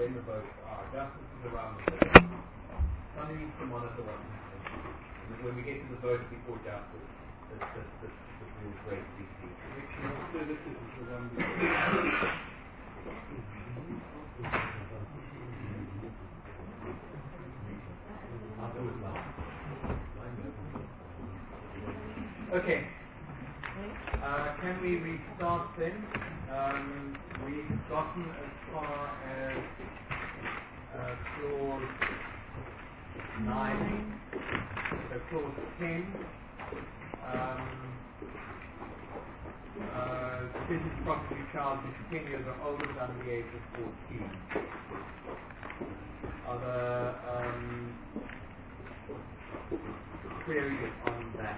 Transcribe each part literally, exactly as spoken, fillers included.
when the votes are. Justice is around the vote. Somebody needs to monitor what's happening. And when we get to the vote before justice, this, this, this, this will greatly see. Correctional services is the one before. Okay. Uh, can we restart then? Um, we've gotten as far as uh, clause nine, so clause ten. Um, uh, business property child is ten years or older than the age of fourteen. Are there um, queries on that?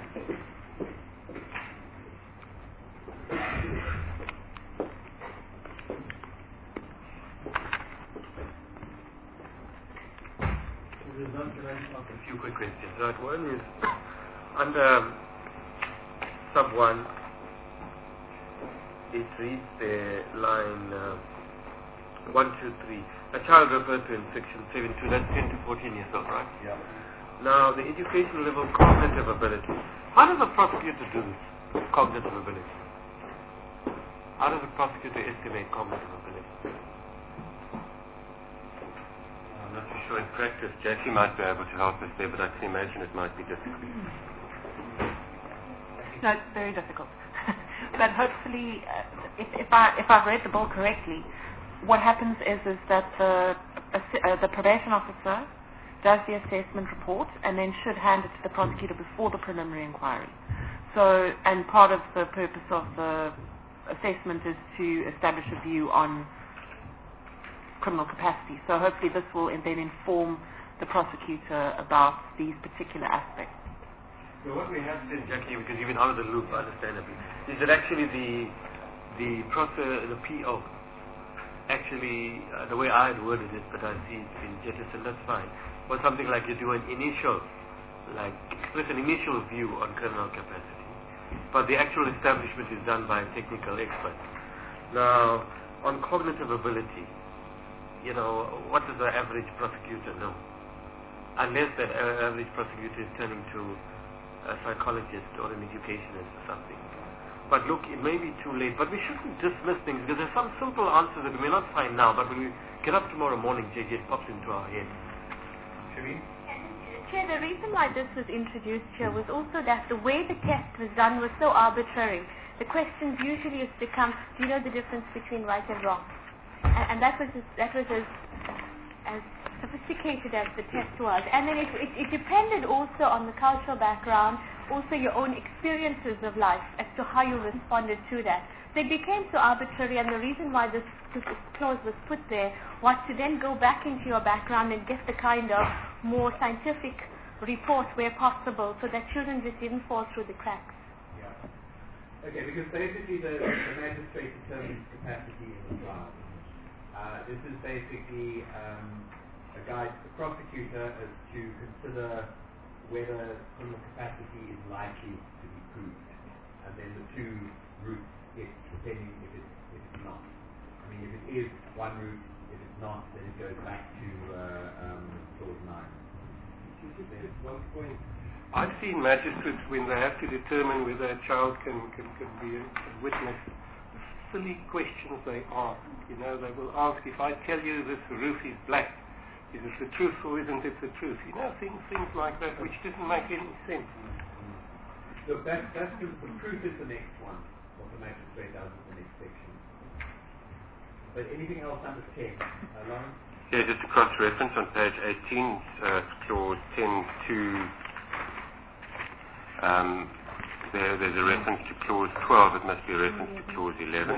A few quick questions. Right, one is under sub one, it reads the line uh, one, two, three. A child referred to in section seven two, that's ten to fourteen years old, right? Yeah. Now, the educational level cognitive ability. How does a prosecutor do this? Cognitive ability. How does a prosecutor estimate cognitive ability? I'm not too sure in practice. Jackie might be able to help us there, but I can imagine it might be difficult. No, it's very difficult. But hopefully, uh, if, if I if I've read the bill correctly, what happens is is that the uh, the probation officer does the assessment report and then should hand it to the prosecutor before the preliminary inquiry. So, and part of the purpose of the assessment is to establish a view on criminal capacity. So hopefully this will then inform the prosecutor about these particular aspects. So what we have said, Jackie, because you've been out of the loop, understandably, is that actually the the process, the P O, actually, uh, the way I had worded it, but I see it's been jettisoned, that's fine, was something like you do an initial, like, express an initial view on criminal capacity, but the actual establishment is done by a technical expert. Now, on cognitive ability, you know, what does the average prosecutor know? Unless the uh, average prosecutor is turning to a psychologist or an educationist or something. But look, it may be too late, but we shouldn't dismiss things, because there's some simple answers that we may not find now, but when we get up tomorrow morning, J J, it pops into our head. Shireen? Chair, the reason why this was introduced here was also that the way the test was done was so arbitrary. The questions usually used to come, do you know the difference between right and wrong? And, and that was as, that was as, as sophisticated as the test was. And then it, it, it depended also on the cultural background, also your own experiences of life as to how you responded to that. So it became so arbitrary, and the reason why this, this clause was put there was to then go back into your background and get the kind of more scientific report where possible, so that children just didn't fall through the cracks. Yeah. Okay, because basically the, the magistrate determines capacity in the trial. Uh, this is basically um, a guide to the prosecutor as to consider whether criminal capacity is likely to be proved, and then the two routes, if, depending if it's, if it's not. I mean, if it is one route, if it's not, then it goes back to uh, um, clause nine. One point. I've seen magistrates when they have to determine whether a child can, can, can be a witness, silly questions they ask. You know, they will ask, if I tell you this roof is black, is it the truth or isn't it the truth? You know, things things like that which doesn't make any sense. Look, that, that's the, the proof is the next one. What the magistrate does is the next section. But anything else under ten? Uh, Lawrence? Yeah, just a cross-reference on page eighteen, uh, clause ten two. Um, there, there's a reference to clause twelve. It must be a reference to clause eleven.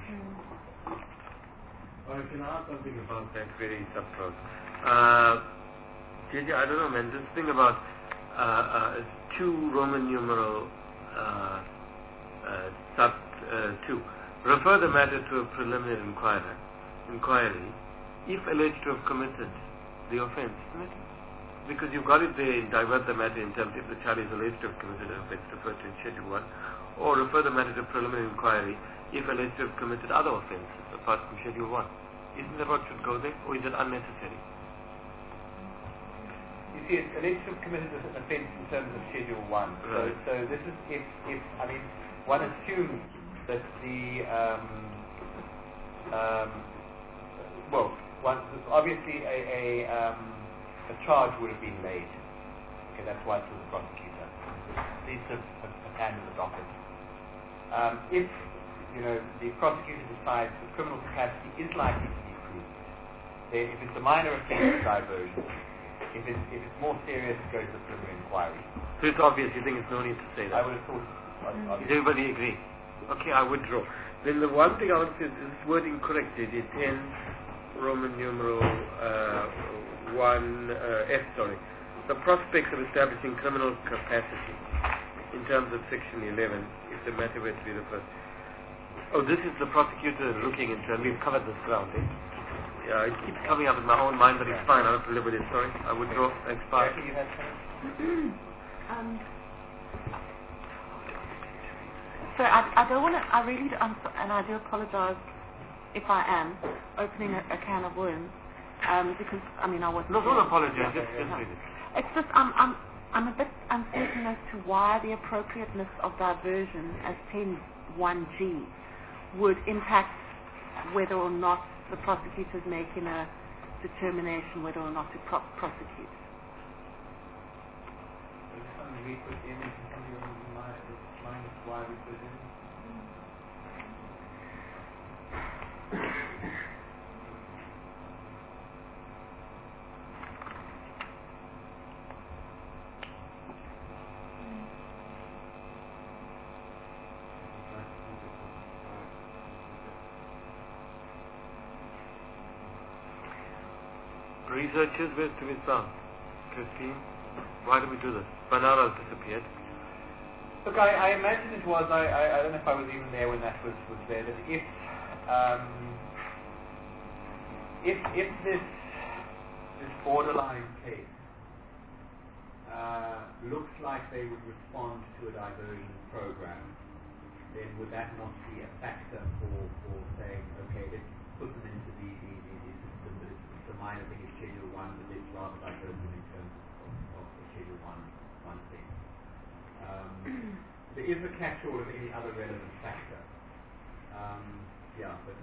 Or can I ask something about that very subclause? Uh, J J, I don't know, man. This thing about uh, uh, two Roman numeral uh, uh, sub uh, two. Refer the matter to a preliminary inquiry. Inquiry, if alleged to have committed the offence, isn't it? Because you've got it there in divert the matter in terms if the child is alleged to have committed an offence referred to in Schedule one, or refer the matter to preliminary inquiry if alleged to have committed other offences apart from Schedule one. Isn't that what should go there, or is it unnecessary? You see, it's alleged to have committed an offence in terms of Schedule One. Right. So, so this is if, if I mean, one assumes that the um, um, well, one obviously a a, um, a charge would have been made. Okay, that's why it's with the prosecutor. It's a, a, a hand of the docket. Um, if you know the prosecutor decides the criminal capacity is likely to be proved, then if it's a minor offence, diversion. If it's, if it's more serious, it goes to the preliminary inquiry. So it's obvious, you think it's no need to say that? I would have thought it's obvious. Does everybody agree? Okay, I withdraw. Then the one thing I want to say is this wording correct. It is ten Roman numeral uh, one uh, F, sorry. The prospects of establishing criminal capacity in terms of section eleven, if the matter were to be the first. Oh, this is the prosecutor looking into, and we've covered this ground, eh? Yeah, it keeps coming up in my own mind, but it's fine. I don't have to live with it. Sorry, I withdraw. Thanks, bye. Jackie, you had something? um, so I, I don't want to, I really do, I'm so, and I do apologize if I am opening a, a can of worms, um, because, I mean, I wasn't... No, don't here. apologize. Yeah, Just, just no. read it. It's just, I'm, I'm, I'm a bit uncertain as to why the appropriateness of diversion as ten one G would impact whether or not the prosecutor is making a determination whether or not to pro- prosecute. We put in minus why we put in. Researchers were to be found. Christine, why do we do this? Bernardo has disappeared. Look, I, I imagine it was, I, I, I don't know if I was even there when that was, was there, that if, um, if, if this, this borderline case uh, looks like they would respond to a diversion program, then would that not be a factor for, for saying, okay, let's put them into the, the, the, the system, but it's, it's a minor thing, it's Schedule one, but let's rather divert them in terms of, of, of the Schedule one, one thing. Um, there is a catch-all of any other relevant factor. Um, yeah, but...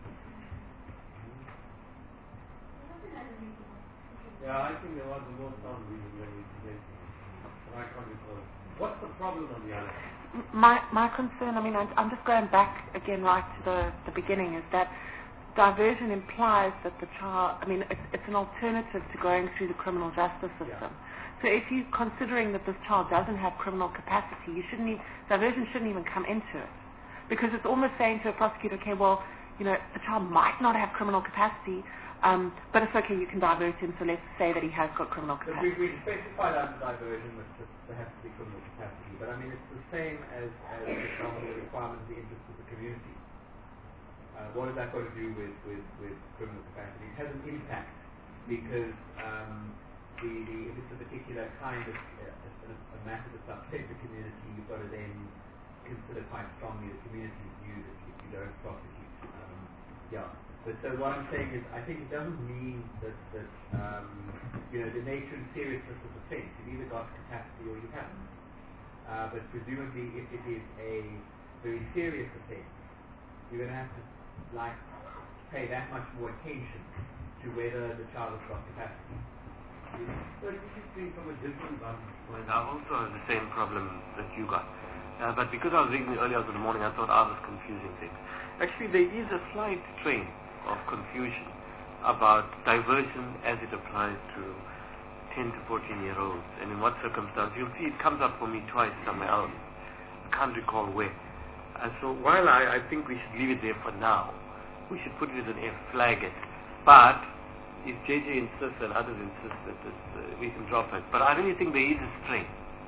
Yeah, I think there was a more sound reason when we did. But I can't recall. What's the problem on the other hand? My my concern, I mean, I'm, I'm just going back again right to the, the beginning, is that diversion implies that the child, I mean, it's, it's an alternative to going through the criminal justice system. Yeah. So if you're considering that this child doesn't have criminal capacity, you shouldn't even, diversion shouldn't even come into it. Because it's almost saying to a prosecutor, okay, well, you know, the child might not have criminal capacity, um, but it's okay, you can divert him, so let's say that he has got criminal But capacity. we, we specified under diversion that there has to be criminal capacity, but I mean, it's the same as, as for example, the requirement of the interest of the community. Uh, what is that got to do with, with, with criminal capacity? It has an impact because um, the, the, if it's a particular kind of uh, a, a matter that's upset the community, you've got to then consider quite strongly the community's view that if you don't prosecute. Um, yeah. But so what I'm saying is, I think it doesn't mean that, that um, you know, the nature and seriousness of the offence. You've either got capacity or you haven't. Uh, but presumably, if it is a very serious offence, you're going to have to like pay that much more attention to whether the child has got capacity. But this is being from a different vantage point. I also have the same problem that you got. Uh, but because I was reading it earlier in the morning, I thought I was confusing things. Actually, there is a slight train of confusion about diversion as it applies to ten to fourteen year olds and in what circumstance. You'll see it comes up for me twice somewhere else. I can't recall where. And so while I, I think we should leave it there for now, we should put it as an F, flag it. But if J J insists and others insist that this, uh, we can drop it. But I really think there is a strain.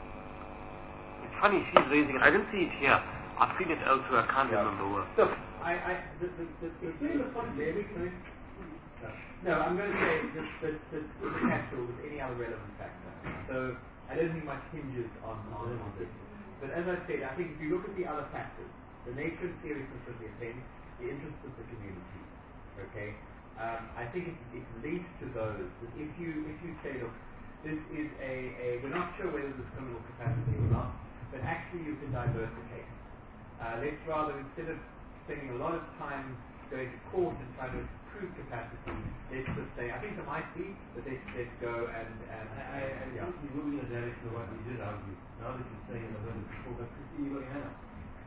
It's funny, she's raising it. I didn't see it here. I've seen it elsewhere. I can't Yeah. remember where. So, I, I, the, the, the, the, the, the point there, we can, no, I'm going to say that that that the catch-all with any other relevant factor. So, I don't think much hinges on, on, on this. But as I said, I think if you look at the other factors, the nature and seriousness of the offence, the interests of the community, okay, um, I think it, it leads to those. That if you if you say, look, this is a, a we're not sure whether there's criminal capacity or not, but actually you can divert the case. Uh, let's rather, instead of spending a lot of time going to court and trying to prove capacity, let's just say, I think there might be, but let's, let's go and, and I, I, I yeah. think you're moving in the direction of what we did argue. Now that you're saying it, I've heard it before, but Christy, you already have.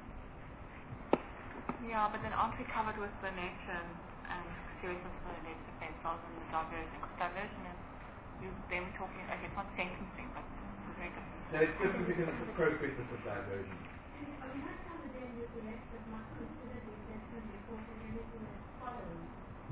Yeah, but then aren't we covered with the nature and, and seriousness of the alleged offence rather than the diversion? Because diversion is you them talking, okay, it's not sentencing, but it's very different. No, it's different because it's appropriateness of diversion. Are we not covered then with the rest that must consider the assessment report and anything that follows?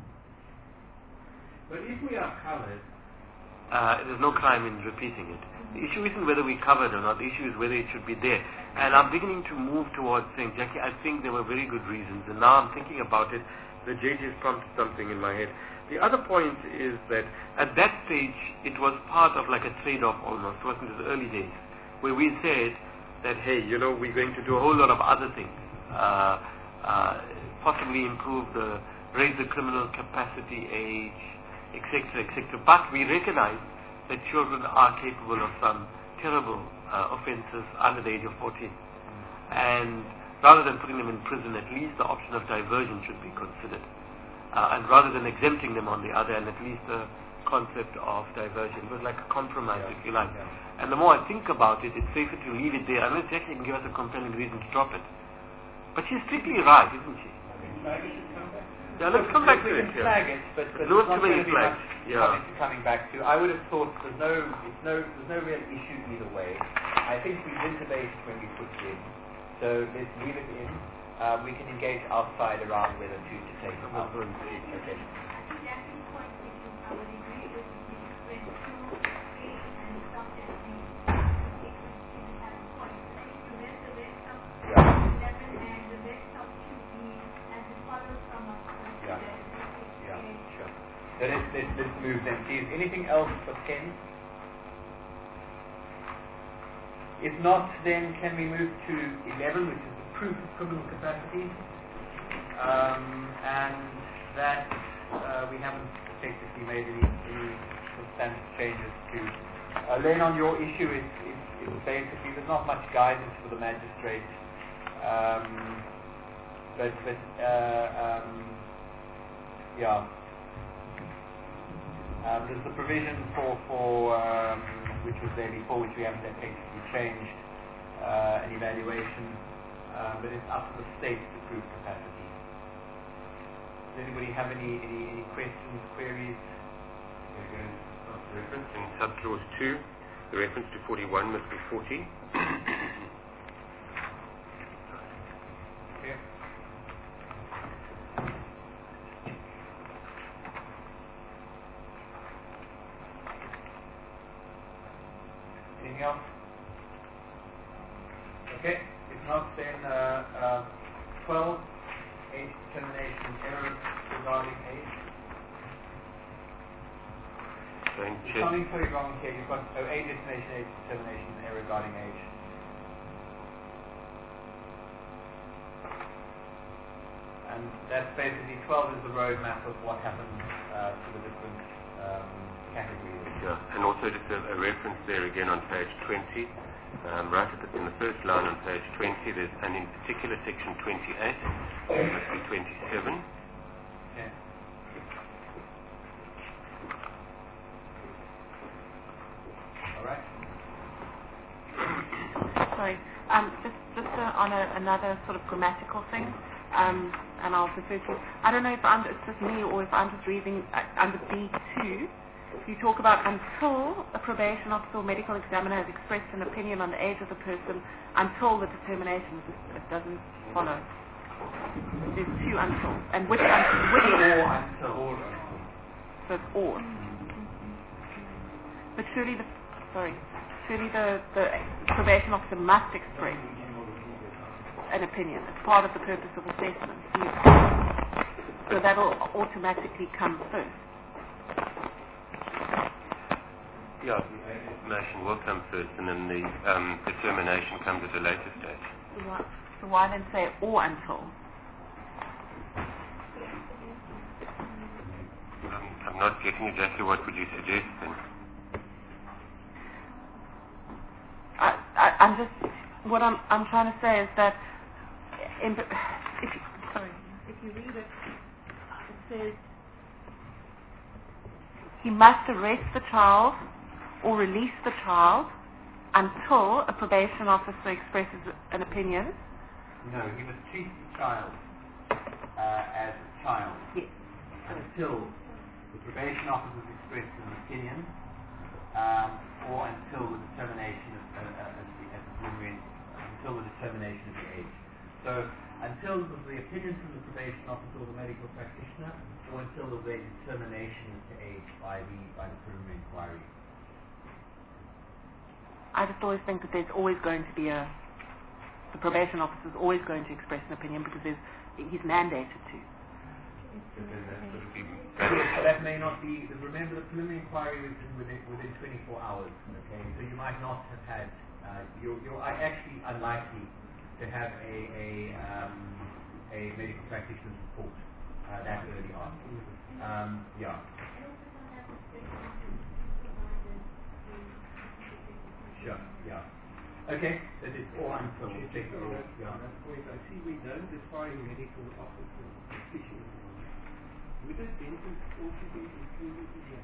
But if we are covered, uh, there's no crime in repeating it. The issue isn't whether we covered or not, the issue is whether it should be there. And I'm beginning to move towards saying, Jackie, I think there were very good reasons, and now I'm thinking about it, the J J has prompted something in my head. The other point is that at that stage, it was part of like a trade-off almost, wasn't it, the early days, where we said that, hey, you know, we're going to do a whole lot of other things, uh, uh, possibly improve the, raise the criminal capacity age, et cetera, et cetera. But we recognize that children are capable of some terrible uh, offences under the age of fourteen. And rather than putting them in prison, at least the option of diversion should be considered. Uh, and rather than exempting them on the other, and at least the concept of diversion. It was like a compromise, Yeah. if you like. Yeah. And the more I think about it, it's safer to leave it there, unless Jackie can give us a compelling reason to drop it. But she's strictly right, isn't she? Yeah, let's come back to we it. can Yeah. flag it, but, but There's not not too many going to be flags. much Yeah. coming, coming back to. I would have thought there's no, it's no, there's no real issue either way. I think we did debate when we put it in, so let's leave it in. Uh, we can engage outside around whether to, to take it out. Okay. I think Jackie's point, which is I would agree with, is when two A and stopped at B, it was have a point. I think the rest, the rest of Yeah. eleven and the rest of two B, as it follows from a Yeah. the Yeah, sure. So let's, let's, let's move then, please. Anything else for ten? If not, then can we move to eleven, which is the proof of criminal capacity? Um, and that uh, we haven't effectively made any, any substantive changes to. Uh, Len, on your issue, it's, it's, it's basically there's not much guidance for the magistrate, um, but but uh, um, yeah. Um, there's the provision for, for um, which was there before, which we haven't effectively changed, uh, an evaluation, uh, but it's up to the state to prove capacity. Does anybody have any, any, any questions, queries? Reference in subclause two, the reference to forty-one must be forty. Okay. Anything else? Okay, if not, then uh, uh, twelve, age determination error regarding age. Going There's check. something very wrong here. You've got oh, age determination, age determination error regarding age. And that's basically twelve is the roadmap of what happens uh, to the different um, categories. Yeah, and also just a, a reference there again on page twenty. Um, right at the, in the first line on page twenty, there's, and in particular section twenty-eight, it must be twenty-seven. Okay. All right. Sorry, um, just just uh, on a, another sort of grammatical thing, um, and I'll refer to. I don't know if I'm, it's just me or if I'm just reading uh, under B two. You talk about until a probation officer or medical examiner has expressed an opinion on the age of the person until the determination. It doesn't follow. There's two until, and which until? Which Or until. So it's or. But surely the sorry, surely the the probation officer must express an opinion. It's part of the purpose of assessment. So that'll automatically come first. Yeah, the information will come first, and then the um, determination comes at a later stage. So why, so why then say or until? not getting exactly what would you suggest then? I, I, I'm just, what I'm, I'm trying to say is that, in, if you, sorry, if you read it, it says, he must arrest the child or release the child until a probation officer expresses an opinion. No, he must treat the child uh, as a child Yes. until the probation officer expresses an opinion, um, or until the determination of, uh, uh, at the, at the preliminary, until the determination of the age. So until the opinion from the probation officer or the medical practitioner, or until the determination as to age by the by the preliminary inquiry. I just always think that there's always going to be a, the probation officer is always going to express an opinion because there's, he's mandated to. So then that would be Yes, but that may not be. Remember, the preliminary inquiry was in within, within twenty-four hours. Okay, so you might not have had. Uh, you're, you're actually unlikely to have a a, um, a medical practitioner's report uh, that early on. Um, yeah. Sure. Yeah. Okay. That is all until technical. Yeah. That point, I see we don't define medical officer practitioner. Would a dentist also be included in that?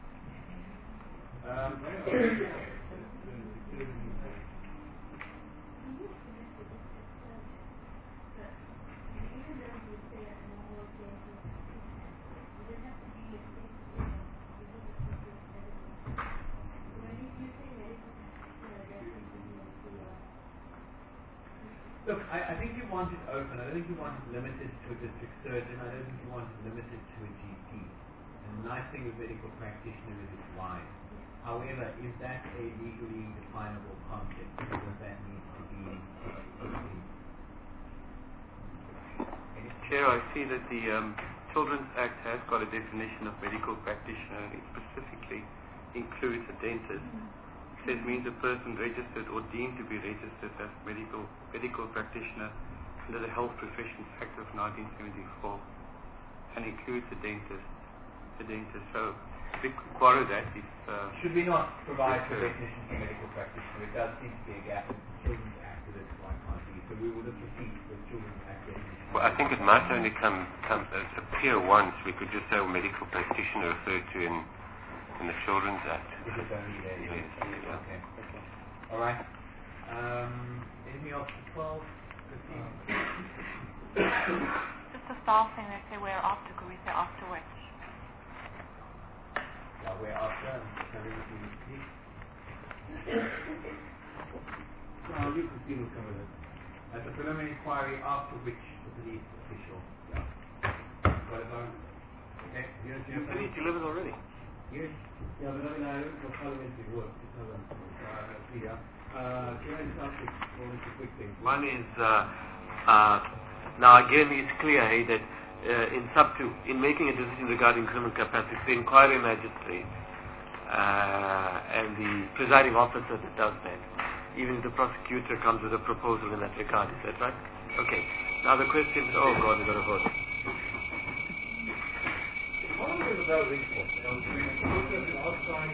Um, They are determining that. Look, I, I think you want it open. I don't think you want it limited to a district surgeon. I don't think you want it limited to a G P. And the nice thing with medical practitioner is it's wide. However, is that a legally definable concept? Or does that need to be Chair, I see that the um, Children's Act has got a definition of medical practitioner, and it specifically includes a dentist. It says means a person registered or deemed to be registered as medical medical practitioner under the Health Professions Act of nineteen seventy-four, and includes a dentist. The dentist. So we could borrow that if. Uh, Should we not provide the definition for medical practitioner? It does seem to be a gap in the Children's Act that it's why it can't be. So we will just repeat the Children's Act definition. Well, I think it might only come, come uh, appear once. We could just say medical practitioner referred to in in the Children's Act. Is it only there? Yes, yeah. Okay. Okay. All right. Um, anything else for twelve, fifteen? Just a style thing, they say we're after, could we say afterwards? Yeah, we're after. Can we repeat? No, you can see we'll cover this. At the preliminary inquiry after which the police official. Yeah. Got it on? Okay. Yes, yes. Finished eleven already. Yes. Yeah, but I mean, I don't know parliamentary work. It's not a, uh, yeah. Uh, can I just ask you one or two quick things? One is uh, uh, now again it's clear hey, that uh, in sub two, in making a decision regarding criminal capacity, the inquiry magistrate uh, and the presiding officer that does that. Even if the prosecutor comes with a proposal in that regard, is that right? Okay. Now the question is, oh God, we've got to vote. How long is the bell ring for? You know, outside.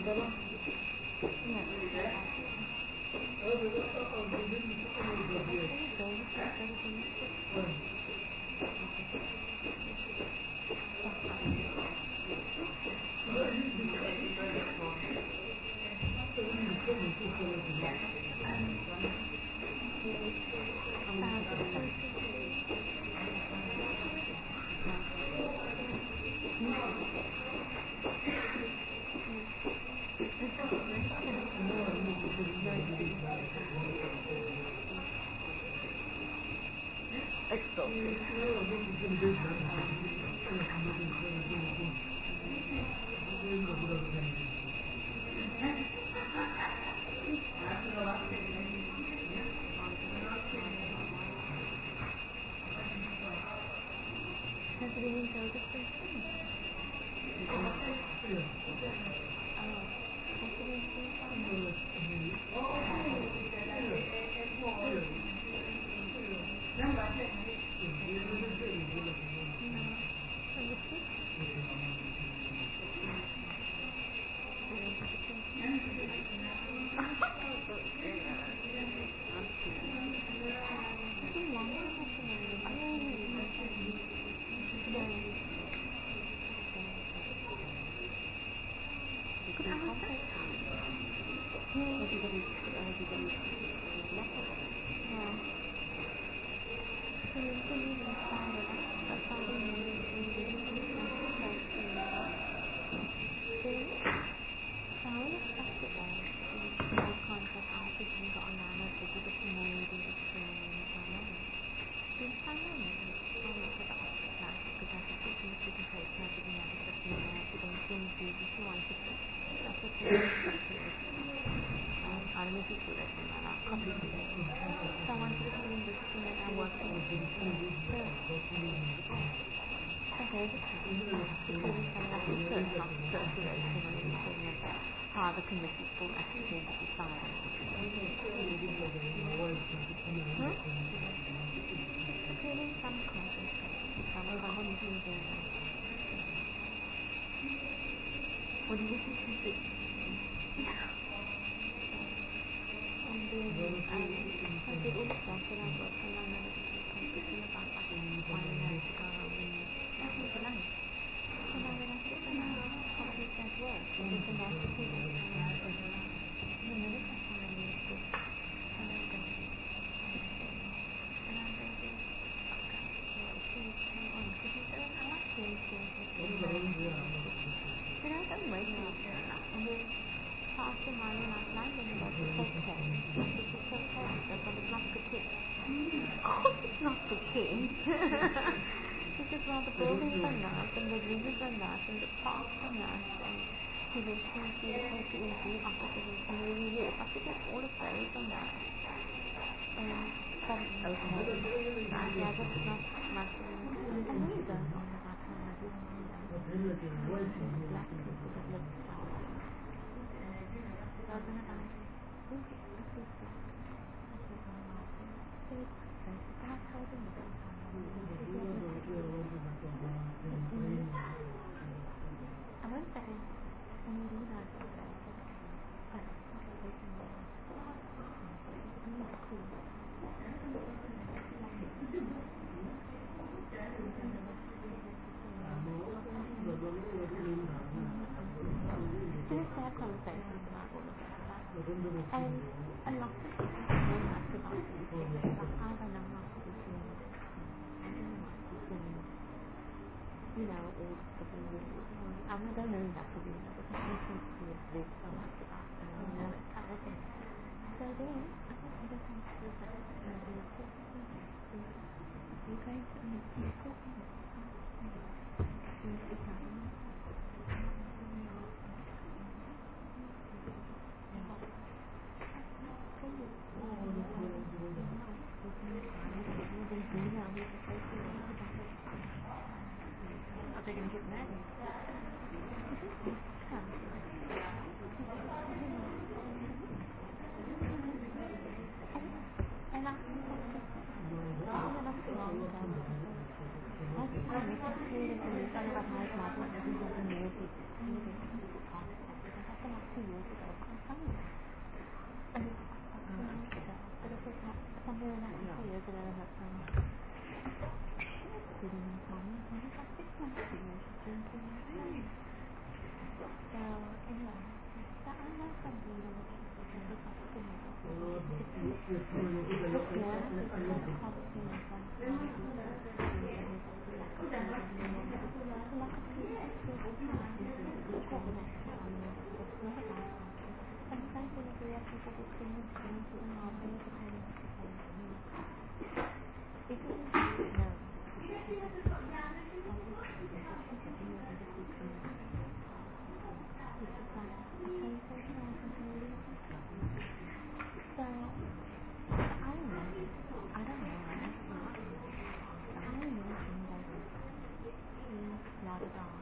Thank you. something like that a couple of years ago, that um, didn't mum, when was like six months ago, she was drinking. So, anyway, so I know somebody that was just like skinny. It's look here, it's kind of policy and stuff. Sometimes when you do that, people get things going to the mouth and it's kind of it doesn't no. So, I don't know. I don't know. I only mentioned that he logged off.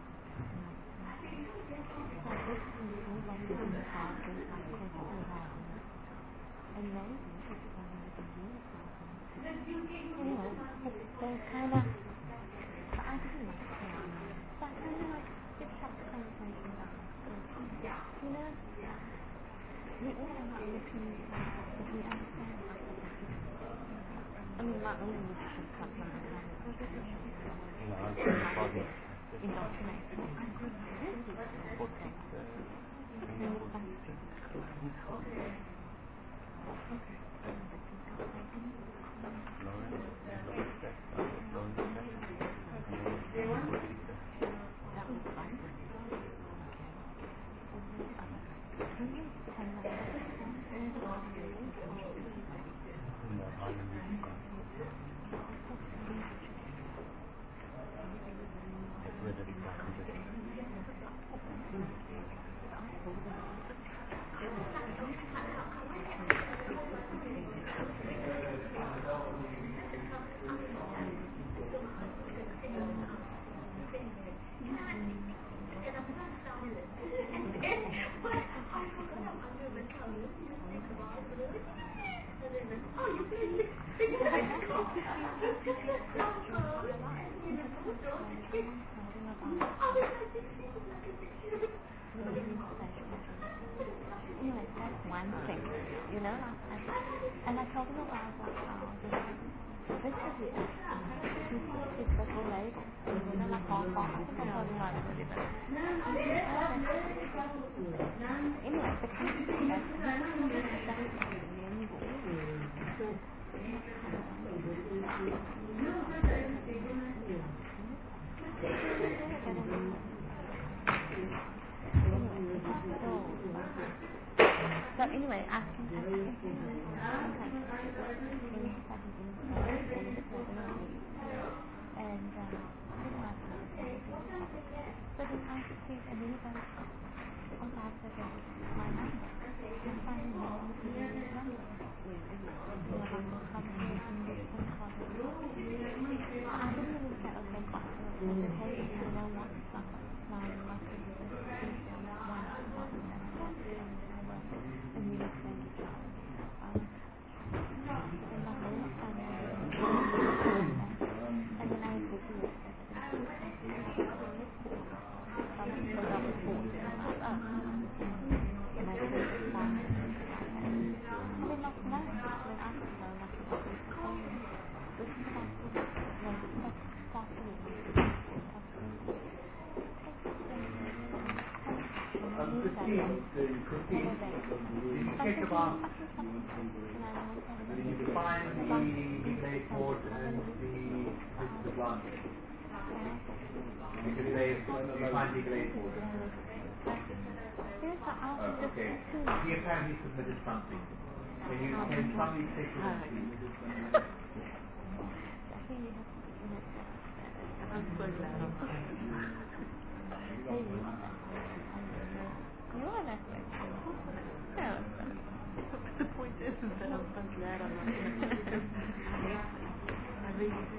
So this is move on to the car, just like close to around. And maybe it's going to be really something. Anyway, they're kind of, so I didn't like it. So I kind of like it shut the conversation down. You know, we all are not looking if we understand. I mean, not only we should cut down on it, indoctrinate. I could really support them. Anyway, that's one thing, you know, and, and I told him about like how this is it, it's the whole life, you know, like all all I think I told him about it really, but anyway, the kind of thing that so anyway, asking questions and uh, so then I received a mini bus on that that my number and finally knows his number. So I have a conversation with him called him. I didn't even say, okay, fine. I said, hey, you know what? Now you must be the one and you look like a child. Um, and my whole family and then I was busy with it. Something so that was forced in my up. And I didn't respond to it. And then last night, when I was so lucky about this thing, this is possible. No, this is possible. Um, Christine, Christine, did you check about, did you define the delayed port and the, the blank? Because they define delayed port. Oh, okay. He apparently submitted something. Can you, can somebody take it and please? I'm so glad I'm not. You are that way. No, but the point is, is that I'm so glad I'm not. I really do.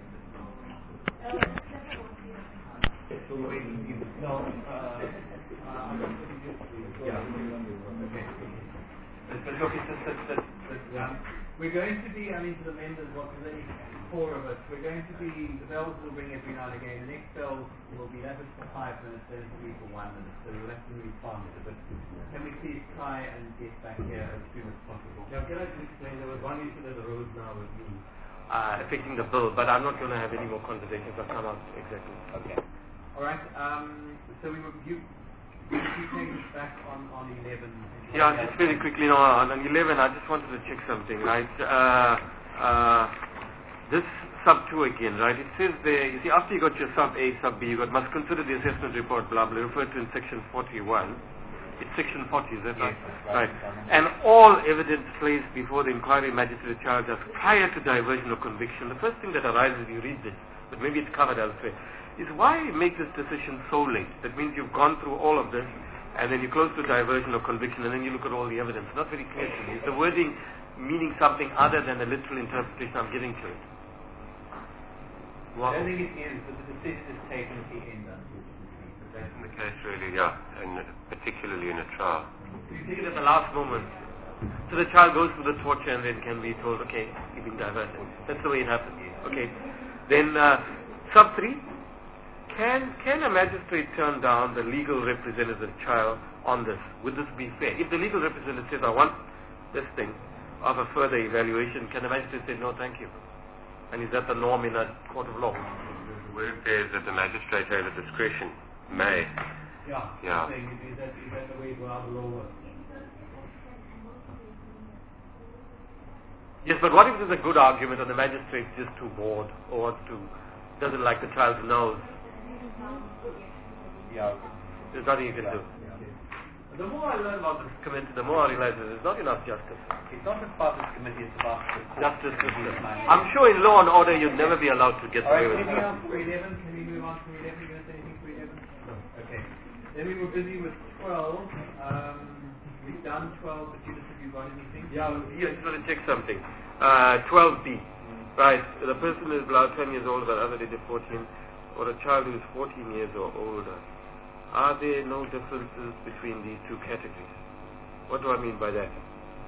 So wait, you, no, uh, uh, yeah, okay. But, but look, it's just that, that, that um, we're going to be, I mean, to the members, what there's only four of us, we're going to be, the bells will ring every now and again. The next bell will be, that is for five minutes, then it will be for one minute. So we'll have to move faster. But can we please try and get back here as soon as possible? Now, can I just explain, there was one issue that arose now with me. Uh, affecting the bill, but I'm not going to have any more conversations. I'll come out exactly. Okay. All right. Um, so we will, you, you take us back on, on eleven. Yeah, just very quickly now on, on eleven, I just wanted to check something, right? Uh, uh, this sub two again, right? It says there, you see, after you got your sub A, sub B, you got must consider the assessment report, blah, blah, referred to in section forty-one. It's section forty, is that yes, right? Right. right. And all evidence placed before the inquiry magistrate charge us prior to diversion or conviction. The first thing that arises, you read this, but maybe it's covered elsewhere, is why make this decision so late? That means you've gone through all of this, and then you close to diversion or conviction, and then you look at all the evidence. Not very clear to me. Is the wording meaning something other than the literal interpretation I'm giving to it? Wow. I don't think it is, but the decision is taken at the end, unfortunately. That's in the case, really, yeah, and particularly in a trial. You take it at the last moment. So the child goes through the torture and then can be told, okay, you've been diverted. That's the way it happens. Okay. Then, uh, sub three, can can a magistrate turn down the legal representative child on this? Would this be fair? If the legal representative says, I want this thing of a further evaluation, can the magistrate say, no, thank you? And is that the norm in a court of law? The word says that the magistrate has a discretion. May. Yeah. Yeah. Saying, is, that, is that the way how the law works? Yes, but what if there's a good argument and the magistrate's just too bored or wants to, doesn't like the child's nose? Yeah. There's nothing you can do. The more I learn about this committee, the more I realize that there's not enough justice. It's not just about this committee, it's about the court. Justice system. I'm sure in law and order you'd never be allowed to get All right, away with anything it. else for eleven? Can we move on to eleven? You going to say anything for eleven? No. Okay. Then we were busy with twelve. Um, we've done twelve, but Judith, have you got anything? Yeah, I just want to check something. Uh, twelve B. Right. The person is below ten years old, but other age of fourteen, or a child who is fourteen years or older. Are there no differences between these two categories? What do I mean by that?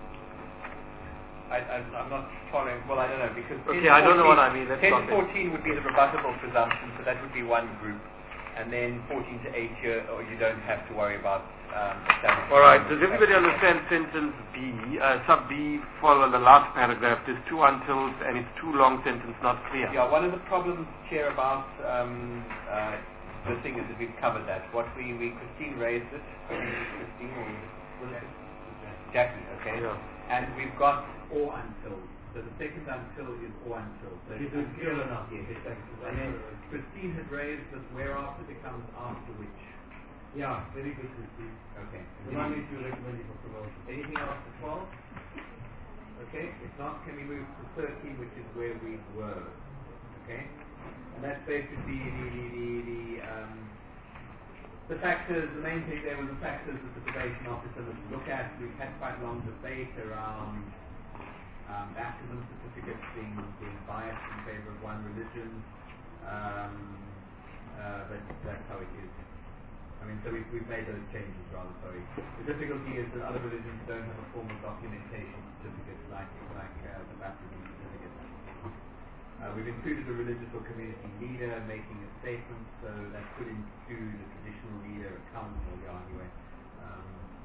I, I, I'm not following. Well, I don't know because okay, I don't know what I mean. Let's ten to fourteen would be the rebuttable presumption, so that would be one group, and then fourteen to eight year, or you don't have to worry about. Um, All right. Does everybody understand sentence B? Uh, sub B, follow the last paragraph. There's two untils, and it's too long sentence, not clear. Yeah. One of the problems here about um, uh, the thing is that we've covered that. What we, we Christine raised it. Christine or was it Jackie? Okay. Yeah. And we've got or until. So the second until is or until. So it is clear enough. Yes, exactly. And then Christine had raised that whereafter becomes after which. Yeah, very good, Christine. Okay. The one which you recommended for promotion. Anything else for twelve? Okay. If not, can we move to thirteen, which is where we were? Okay. And that's basically the the the, the, um, the factors. The main thing there were the factors that the probation officer must look at. We've had quite a long debate around um, baptism certificates being being biased in favour of one religion, um, uh, but that's how it is. I mean, so we've, we've made those changes rather, sorry. The difficulty is that other religions don't have a formal documentation certificate like, like uh, the baptism certificate. Uh, we've included a religious or community leader making a statement, so that could include a traditional leader, a council, yeah, anyway. Um,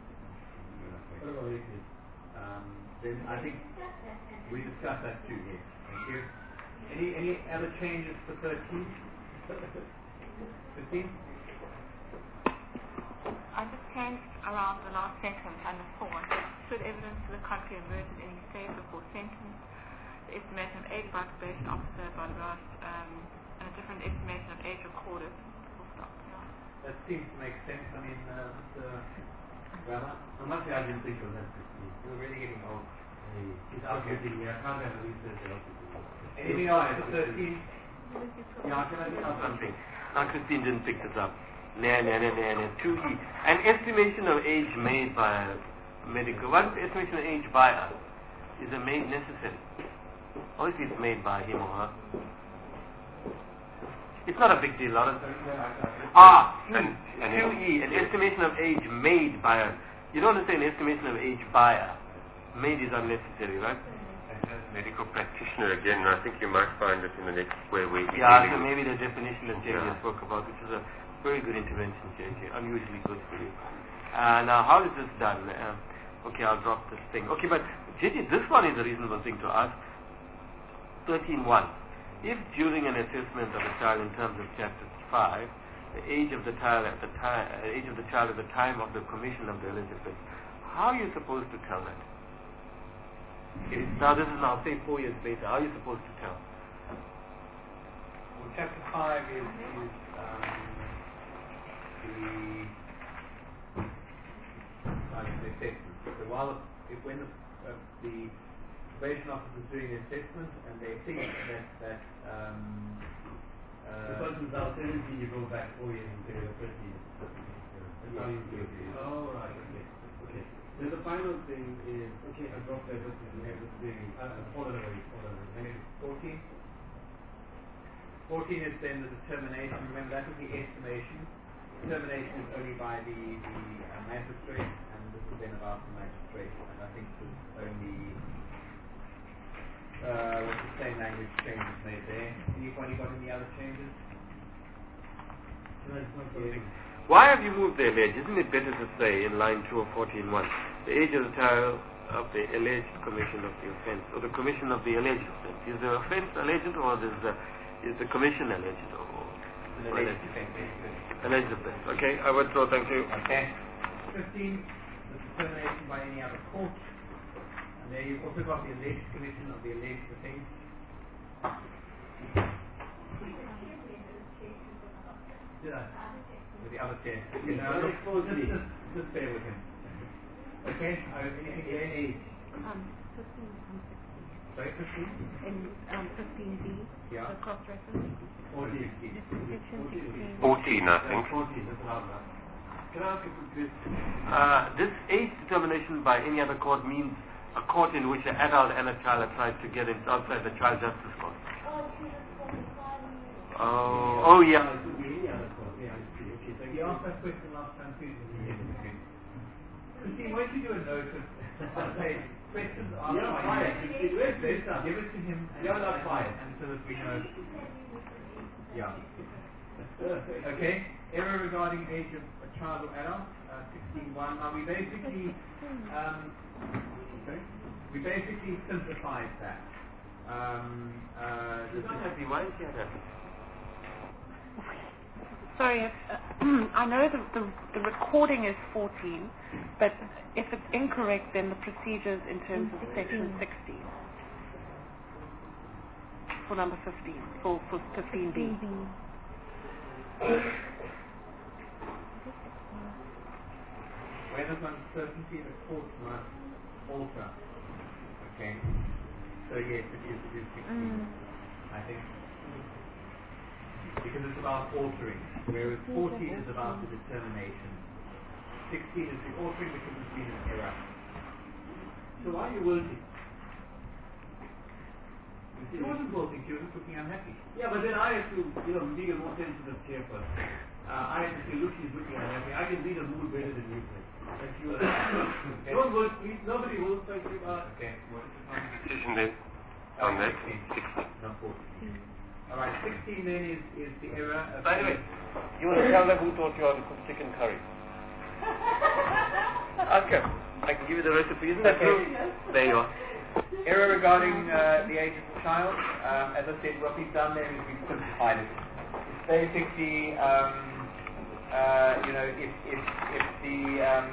um, then I think we discussed that too, yes. Thank you. Any, any other changes for thirteen? fifteen? I just changed around the last sentence under four. It says, should evidence to the contrary emerge in any stage before sentence, the estimation of age by probation officer, blah, blah, um, and a different estimation of age recorded. Full stop. Yeah. That seems to make sense. I mean, uh, Mister Rama, I must say I didn't think of that, Christine. we're really getting old. It's absolutely, I can't have a research. Anything else for thirteen? Yeah, can I tell something? Now, Christine didn't pick this up. Nah, nah, nah, nah, nah. two E. An estimation of age made by a medical. What is the estimation of age by us? Is it made necessary? Obviously, it's made by him or her. It's not a big deal, Lawrence. Ah, And, and two E. An estimation of age made by a. You don't understand an estimation of age by a. made is unnecessary, right? And as medical practitioner again, I think you might find it in the next where we we're Yeah, so dealing maybe the definition that J J Yeah. spoke about, which is a very good intervention, J J, unusually good for you. Uh, now, how is this done? Um, okay, I'll drop this thing. Okay, but J J, this one is a reasonable thing to ask. thirteen one. If during an assessment of a child in terms of chapter five, the age of the child at the time, uh, age of the child at the time of the commission of the eligibility, how are you supposed to tell that? Okay, now this is now say four years later. How are you supposed to tell? Well, chapter five is, is um, the uh, the assessment. So while if when the, uh, the probation officer is doing the assessment and they think that that um, uh, The person's now seventeen, you go back four years and say you're thirty. That's how you do it. Oh, right, okay. Okay. Then the final thing is, okay, I dropped that, but we have this thing, uh, fallen away, fallen away. fourteen. fourteen is then the determination. Remember, that was the estimation. Determination is only by the, the uh, magistrate, and this is then about the magistrate. And I think there's only uh, what's the same language changes made there. Anybody got any other changes? Can I just point something? Why have you moved the age? Isn't it better to say in line two of fourteen one, the age of the child of the alleged commission of the offence, or the commission of the alleged offence? Is the offence alleged, or is the is the commission alleged, or The alleged offence, basically. alleged offence? Okay, I withdraw. Thank you. Okay. fifteen, the determination by any other court. And there you've also got the alleged commission of the alleged offence. Did I? With the other chair. Okay, Now, now look, expose just, me. just, just bear with him. Okay? Uh, anything there? Age. Um, fifteen and sixteen. Sorry, fifteen? In um, fifteen B, Yeah. the cross-reference. Fourteen. Section sixteen. fourteen, I think. Fourteen, that's allowed now. Can I ask a quick question? Uh, this age determination by any other court means a court in which an adult and a child are tried together. It's outside the child justice court. Oh, oh yeah. Uh, it could be any other court. Yeah, I see. Okay, thank He you. asked that question last time too. Christine, why don't you do a note of say questions asked Yeah, by fine. you? Christine, where's this stuff? Give it to him. And You're not fine. And so that we know. Yeah. Okay. Error regarding age of a child or adult, uh, sixteen one. Now we basically, um, okay, we basically simplified that. Um, uh, You the- don't have the why is that? Sorry, if, uh, I know the, the the recording is fourteen, but if it's incorrect, then the procedures in terms of section sixteen for number fifteen, for for fifteen B. Where there's uncertainty, the court must alter. Okay. So yes, it is, it is sixteen. I think. Because it's about altering, whereas fourteen is about the determination. sixteen is the altering because it's been an error. So why are you wilting? She wasn't wilting, she was just looking unhappy. Yeah, but then I have to, you know, being a more sensitive chairperson, uh, I have to say, look, she's looking unhappy. I can read a mood better than you can. Thank you. Don't vote, please. Nobody will. Thank you. Uh, Okay. What is the final Decision then on that. sixteen. sixteen. Not fourteen. Alright, sixteen then is, is the error of By the way, you want to tell them who taught you how to cook chicken curry? Ask her. I can give you the recipe. Isn't that Okay. true? There you are. Error regarding uh, the age of the child. Um, as I said, what we've done there is we've simplified it. It's basically, um, uh, you know, if if if the um,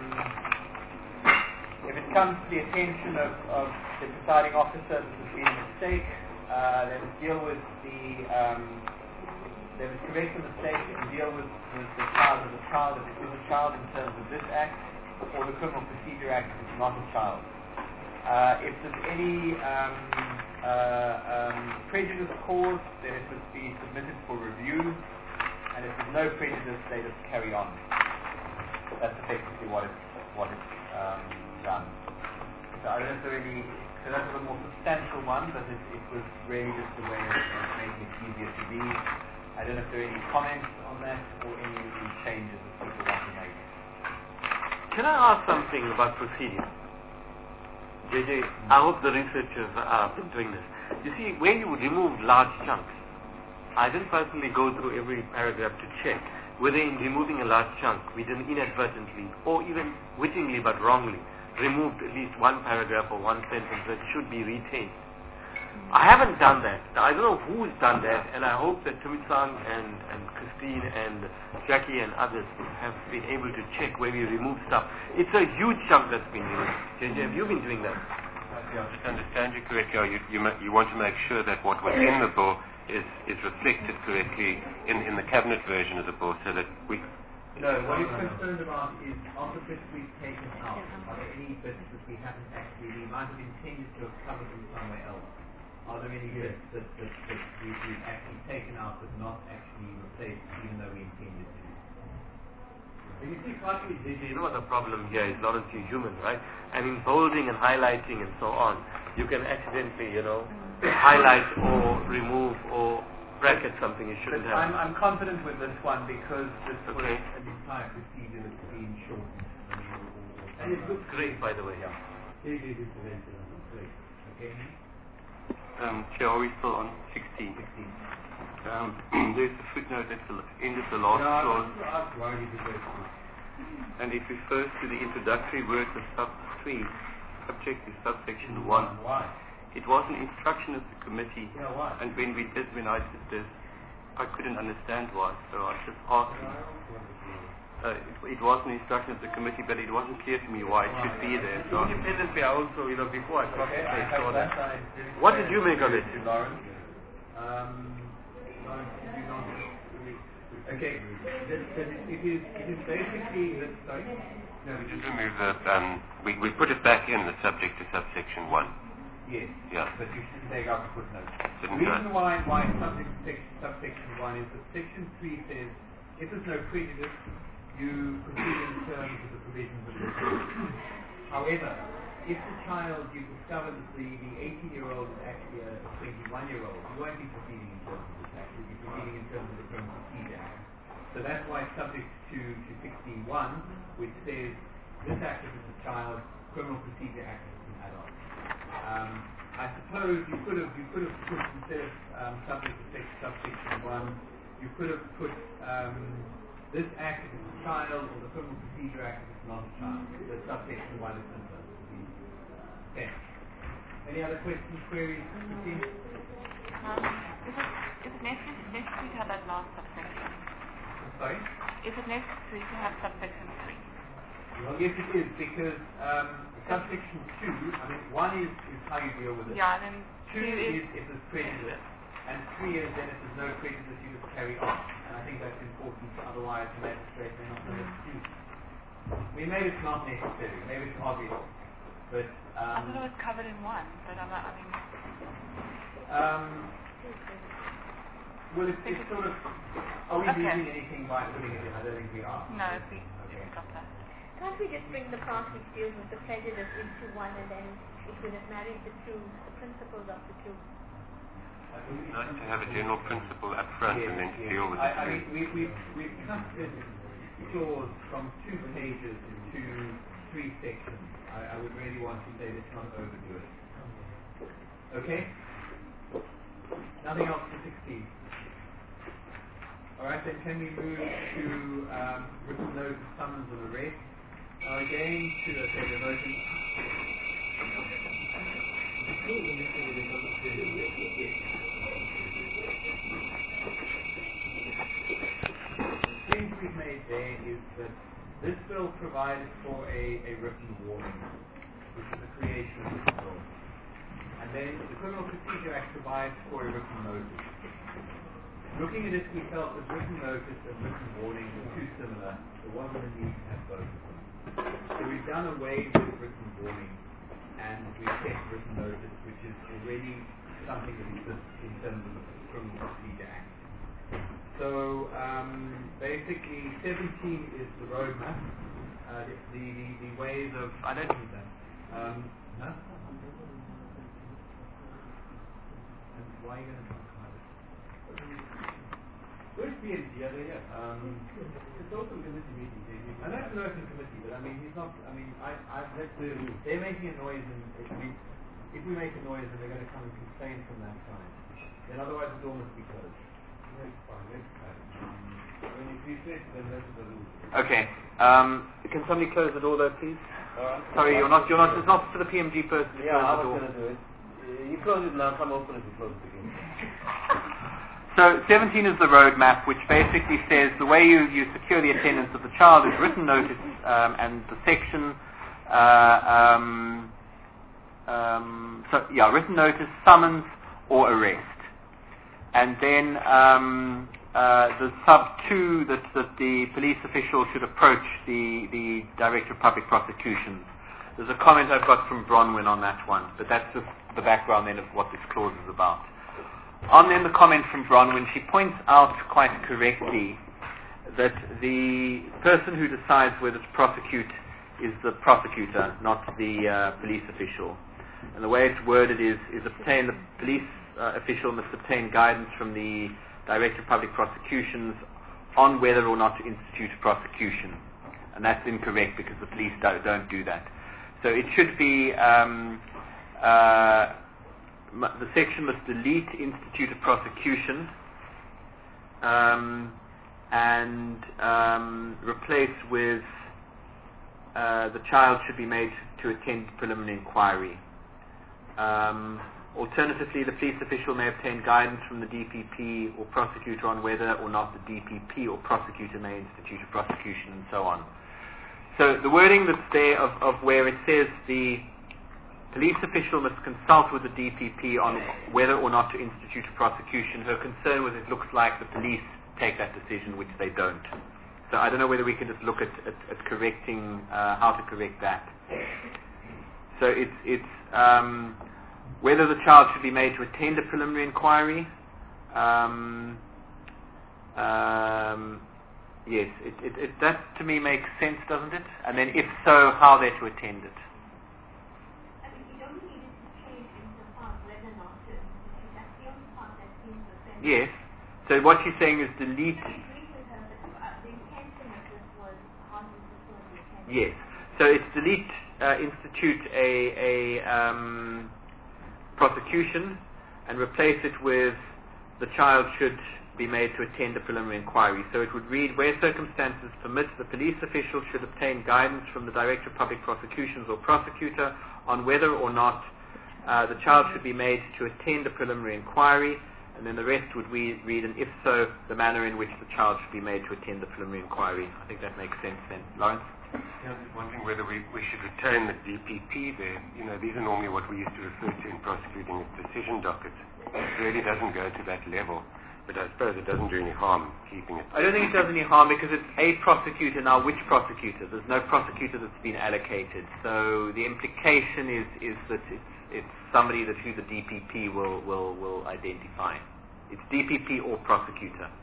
if it comes to the attention of, of the presiding officer that there's been a mistake, uh, they must deal with the um, they must correct the mistake and deal with, with the child as a child if it is a child in terms of this act, or the Criminal Procedure Act if it's not a child. Uh, if there's any um, uh, um, prejudice caused, then it must be submitted for review, and if there's no prejudice, they just carry on. That's effectively what it's, what it's um, done. So I don't know if there are any, so that's a more substantial one, but it, it was really just a way of, of making it easier to read. I don't know if there are any comments on that, or any of the changes that people want to make. Can I ask something about proceedings? J J, I hope the researchers have been doing this. You see, when you remove large chunks, I didn't personally go through every paragraph to check whether in removing a large chunk we didn't inadvertently or even wittingly but wrongly removed at least one paragraph or one sentence that should be retained. I haven't done that. I don't know who's done that, and I hope that Tumisang and, and Christine and Jackie and others have been able to check where we remove stuff. It's a huge chunk that's been removed. J J, have you been doing that? Yeah, just understand you correctly. You, you, ma- you want to make sure that what was in the bill is, is reflected correctly in, in the cabinet version of the bill, so that we... No, what he's concerned about is of the bits we've taken out, are there any bits that we haven't actually, we might have intended to have covered them somewhere else? Are there any bits that, that, that we've, we've actually taken out but not actually replaced even though we intended to? But you see, partly, J J, you know what the problem here is, Lawrence, you're human, right? And in bolding and highlighting and so on, you can accidentally, you know, highlight or remove or bracket something you shouldn't but have. I'm, I'm confident with this one because this was Okay. an entire procedure that's been shortened. And it looks great, by the way. Yeah. J J did mention that. Great. Okay. Um, Chair, are we still on sixteen? sixteen. Um, there's a footnote at the end of the last Yeah, clause, I've worried a bit. and it refers to the introductory words of sub three, subject to subsection one. Why? It was an instruction of the committee, Yeah, why? and when we did, when I did this, I couldn't understand why, so I just asked him. Uh, it, it was an instruction of the committee, but it wasn't clear to me why it should be there. So Independently, I also, you know, before I crossed Okay, the I page, have saw that. that. I didn't What say did you make of it? to Lawrence? Um, Lawrence, did you not? Okay, this, this, it is it is basically the sorry. No, we just remove the, um, we, we put it back in the subject to subsection one. Yes. Yeah. But you shouldn't take out the footnote. The Shouldn't reason I? why why subject to section, subsection one is that section three says if there's no prejudice, you proceed in terms of the provisions of the law. However, if the child, you discover that the, the eighteen-year-old is actually a twenty-one-year-old, you won't be proceeding in terms of this act, you'll be proceeding in terms of the Criminal Procedure Act. So that's why it's subject to, to sixteen one, which says this act is a child, Criminal Procedure Act is an adult. Um, I suppose you could have you could have put instead of um, subject to section, subsection one, you could have put um, this act if it's a child, or the Criminal Procedure Act if it's not a child. The subsection one is simpler. Okay. Any other questions, queries? Christine? Um, is it, is it necessary, necessary to have that last subsection? Sorry? Is it necessary to have subsection three? Well, yes, it is, because um, subsection two, I mean, one is, is how you deal with it. Yeah, and then Two two is is, if there's prejudice, and three is then if there's no prejudice, you just carry on. And I think that's important, otherwise the magistrate may not know what to do. I mean, maybe it's not necessary, maybe it's obvious, but I um, thought it was covered in one, but I'm not, I mean, um, well, it's, it's sort of, are we Okay. losing anything by putting it in? I don't think we are. no, if we Okay. got that. Can't we just bring the part which deals with the prejudice into one and then it would have married the two, the principles of the two? Nice to have a general principle up front Yes, and then to yes. deal with I, it. I mean, we, we've, we've cut this clause from two pages to three sections. I, I would really want to say let's not overdo it. Okay? Nothing else for sixteen. Alright, then can we move to um, written notice, summons and arrest? Now again, to the okay, the motion. The change we've made there is that this bill provides for a, a written warning, which is the creation of this bill. And then the Criminal Procedure Act provides for a written notice. Looking at it, we felt that written notice and written warning were too similar. There wasn't a need to have both of them. So we've done away with written warning and we've kept written notice, which is already something that exists in terms of the Criminal Procedure Act. So um, basically, seventeen is the roadmap, uh, the, the, the ways of, I don't need that. Um, no? And why are you going to talk about it? Where's P M G? Are they here? Um, it's open committee meeting. They meet. I know it's an open committee, but I mean, he's not. I mean, I, I've had to. They're making a noise, and if we, if we make a noise, and they're going to come and complain from that side, then otherwise the door must be closed. That's fine. That's fine. I mean, if you say then that's the rule. Okay. Um, can somebody close the door, though, please? Uh, Sorry, you're not. You're not. It's not for the P M G person to yeah, close I the was door. going to do it. Uh, you close it now. Come open it. You close it again. So seventeen is the roadmap, which basically says the way you, you secure the attendance of the child is written notice, um, and the section, uh, um, um, so yeah, written notice, summons, or arrest. And then um, uh, the sub two that, that the police official should approach the, the Director of Public Prosecutions. There's a comment I've got from Bronwyn on that one, but that's just the background then of what this clause is about. On then the comment from Bronwyn, she points out quite correctly that the person who decides whether to prosecute is the prosecutor, not the uh, police official. And the way it's worded is, is obtain the police uh, official must obtain guidance from the Director of Public Prosecutions on whether or not to institute a prosecution. And that's incorrect because the police do, don't do that. So it should be um, uh, the section must delete institute a prosecution um, and um, replace with uh, the child should be made to attend preliminary inquiry. Um, alternatively, the police official may obtain guidance from the D P P or prosecutor on whether or not the D P P or prosecutor may institute a prosecution, and so on. So the wording that's there of, of where it says the police official must consult with the D P P on whether or not to institute a prosecution. Her concern was it looks like the police take that decision, which they don't. So I don't know whether we can just look at, at, at correcting, uh, how to correct that. So it's, it's um, whether the child should be made to attend a preliminary inquiry. Um, um, yes, it, it, it, that to me makes sense, doesn't it? And then if so, how they're to attend it. Yes. So what she's saying is delete. Yes. So it's delete, uh, institute a, a um, prosecution and replace it with the child should be made to attend a preliminary inquiry. So it would read, where circumstances permit, the police official should obtain guidance from the Director of Public Prosecutions or prosecutor on whether or not uh, the child should be made to attend a preliminary inquiry. And then the rest would read, read, and if so, the manner in which the child should be made to attend the preliminary inquiry. I think that makes sense then. Lawrence? Yeah, I was just wondering whether we, we should retain the D P P there. You know, these are normally what we used to refer to in prosecuting as decision dockets. It really doesn't go to that level, but I suppose it doesn't do any harm keeping it. I don't think it does any harm because it's a prosecutor. Now, which prosecutor? There's no prosecutor that's been allocated. So the implication is, is that it's, it's somebody that who the D P P will, will, will identify. It's D P P or prosecutor.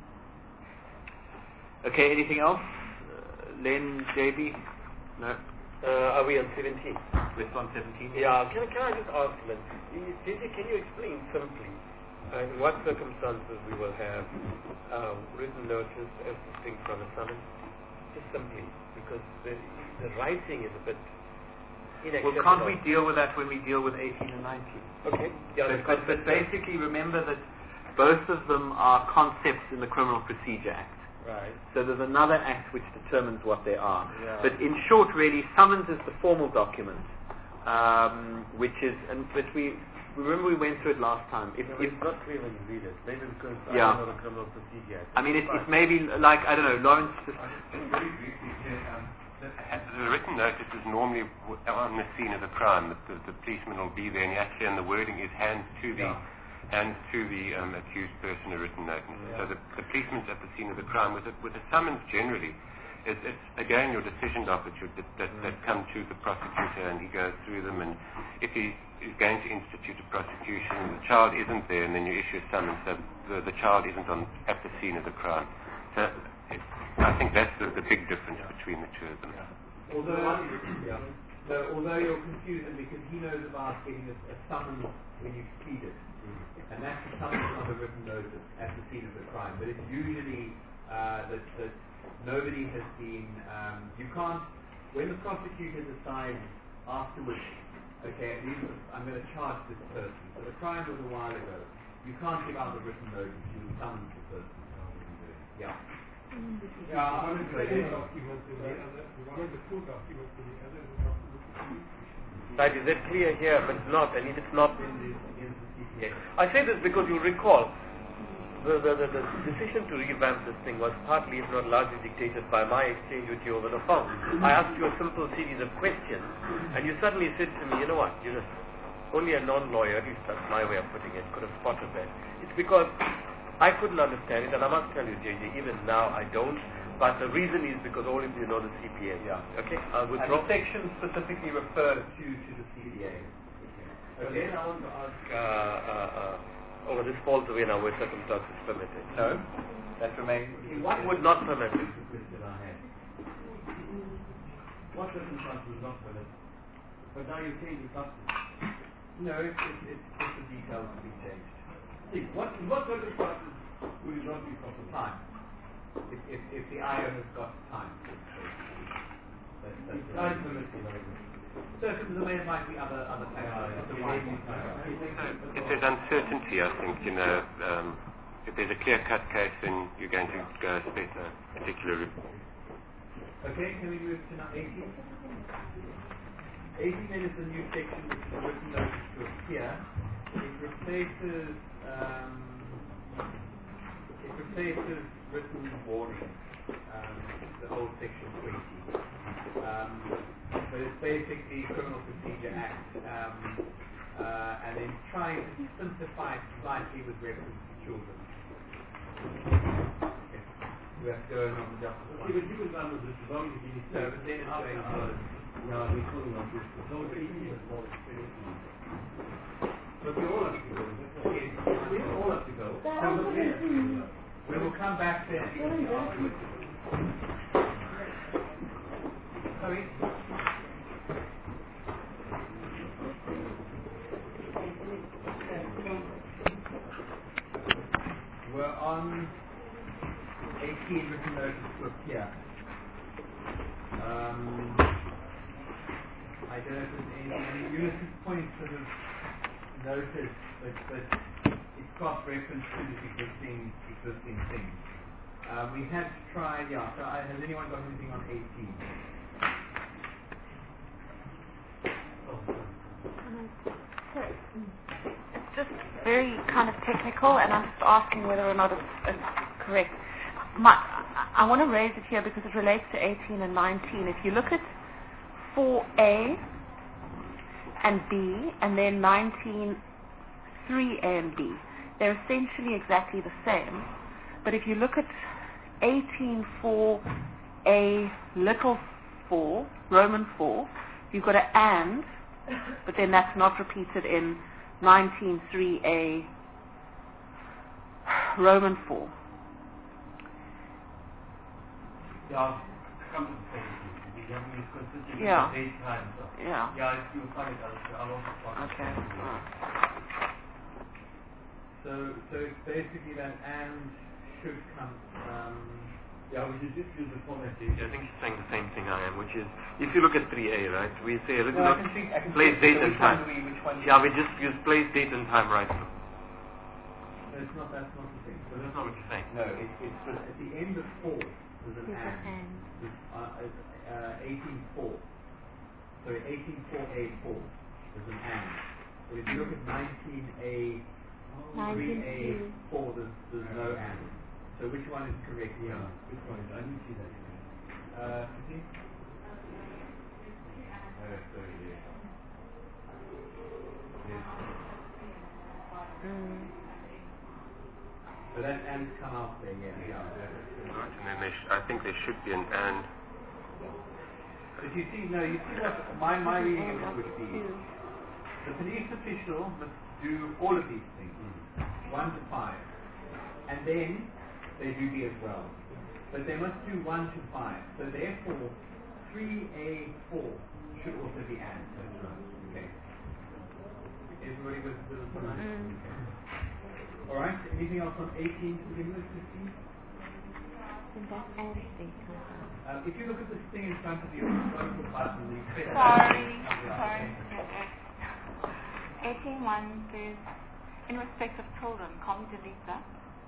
Okay, anything else? Uh, Len, J B? No? Uh, are we on seventeen? We're on seventeen? Yeah, can, can I just ask, Lynn, can you, can you explain simply uh, in what circumstances we will have uh, written notice as distinct from a summons? Just simply, because the, the writing is a bit inaccessible. Well, can't we deal with that when we deal with eighteen and nineteen? Okay. Yeah, but, but, but basically, remember that both of them are concepts in the Criminal Procedure Act. Right. So there's another act which determines what they are. Yeah. But in short, really, summons is the formal document, um, which is, and but we remember we went through it last time. If, Yeah, if, it's not clear when you read it. Maybe because Yeah. I don't know the Criminal Procedure Act. I mean, it, it's maybe like I don't know, Lawrence. Just, Very briefly here, um, the, the written notice is normally w- on the scene of the crime. The, the, the policeman will be there, and actually, and the wording is hands to the Yeah. hands to the um, accused person a written notice. Yeah. So the, the policeman's at the scene of the crime. With a, with a summons generally, it's, it's again your decision docket should, that, that, that come to the prosecutor, and he goes through them. And if he is going to institute a prosecution, and the child isn't there, and then you issue a summons, so the, the child isn't on at the scene of the crime. So it, I think that's the, the big difference Yeah. between the two of them. Yeah. although, yeah. So although you're confused, and because he knows about getting a, a summons when you plead it. And that's the summons of a written notice at the scene of the crime. But it's usually uh, that, that nobody has been, um, you can't, when the prosecutor decides afterwards, okay, these are, I'm going to charge this person. So the crime was a while ago. You can't give out the written notice. You will summons the person. Yeah. Yeah, one of the two documents to the other, one of the two documents to the other is a document to the Right, is that clear here? But it's not, and if it's not, then it is the C P A. I say this because you recall the, the, the, the decision to revamp this thing was partly, if not largely, dictated by my exchange with you over the phone. I asked you a simple series of questions, and you suddenly said to me, you know what, you know, only a non-lawyer, at least that's my way of putting it, could have spotted that. It's because I couldn't understand it, and I must tell you, J J, even now I don't, but the reason is because all of you know the C P A. Yeah. Okay, I'll And withdraw. the section specifically refers to, to the C P A. Okay. Then I want to ask, uh, uh, uh, oh, this falls away now where circumstances permit it. No, that remains. What would not permit it? What circumstances would not permit? But now you're saying it's up to. No, it's, it's, it's just the details to be changed. See, what, in what circumstances would it not be proper? Time. If, if, if the I O has got time. That's, that's the Time permits the language. Circumstances, there might be other, other factors. Yeah, The yeah. wide So if there's uncertainty, I think, you know, um, if there's a clear-cut case, then you're going to go spec a particular route. Okay, can we move to now eighteen? eighteen then is the new section which is written notice to appear. It replaces, um, it replaces written warning, um, the old section twenty. Um, but it's basically Criminal Procedure Act, um, uh, and then trying to simplify it slightly with reference to children. Okay. We have to go on the justice Okay, one. but you will run with this as long as you No, but then it's going to Yeah, we're calling on this. So it's eighteen as well. But we all have to go. Yes. We all have to go. So the clear. We will come back to it afterwards. Sorry? We're on eighteen written notice to appear. Um, I don't know if there's any, I mean, Eunice's point sort of noticed that, that it's got reference to this existing, existing thing. Uh, we had to try, yeah, so I, has anyone got anything on eighteen? It's just very kind of technical, and I'm just asking whether or not it's, it's correct. My, I want to raise it here because it relates to eighteen and nineteen. If you look at four A and B, and then nineteen, three A and B, they're essentially exactly the same. But if you look at eighteen four A little four, Roman four, you've got an and, but then that's not repeated in nineteen three A Roman four. Yeah, come to the same thing. You have to be consistent Yeah. with the date time. So. Yeah. Yeah, if you find it, I'll, I'll also find Okay. it. Alright. So, so it's basically that and should come, um, Yeah, we should just use the format date. I think she's saying the same thing I am, which is, if you look at three A, right, we say a written no, I notice, can think, I can place, think, date, so and which one time. do we, which one do Yeah, we just use place, date, and time right through. No, it's not, that's not the thing. So that's not what you're saying. No, it, it's the, at the end of four, there's an There's an and. and. There's, uh, uh, eighteen four. Sorry, eighteen four A four. There's an and. But if you look at nineteen A three A four, there's, there's no and. So which one is correct? Yeah, which one is? I didn't see that. Uh, see? Oh, sorry, yeah. Yes. Mm. So that and come out there, yeah. yeah. Right, and then there sh- I think there should be an and. But you see, no, you see what my, my reading of it would be. The police official must do all of these things, one to five, and then they do B as well. But they must do one to five. So therefore, three A four should also be and. Okay. Everybody with with a solution? Mm. All right. Anything else on eighteen to begin with, Christine? Um, if you look at this thing in front of you, it's got a little button. You press that Sorry, button, sorry. okay. eighteen one says, in respect of children, can't we delete that?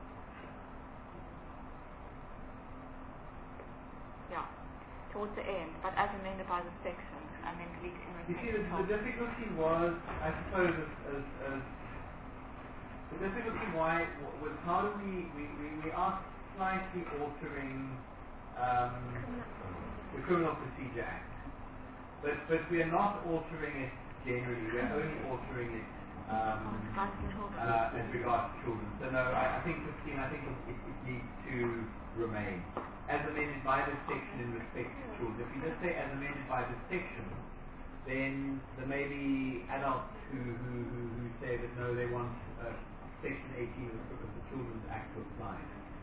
Yeah, towards the end, but as amended by the section, and then delete in You see, respect the, of the children. difficulty was, I suppose, as, as, as the difficulty why was how do we we, we, we are slightly altering um, the Criminal Procedure Act, but but we are not altering it generally. We are only altering it um, uh, as regards children. So no, I, I think Christine, I think it, it, it needs to remain as amended by this section in respect to children. If you just say as amended by this section, then there may be adults who who, who, who say that no, they want uh, Section eighteen of the, of the Children's Act to apply.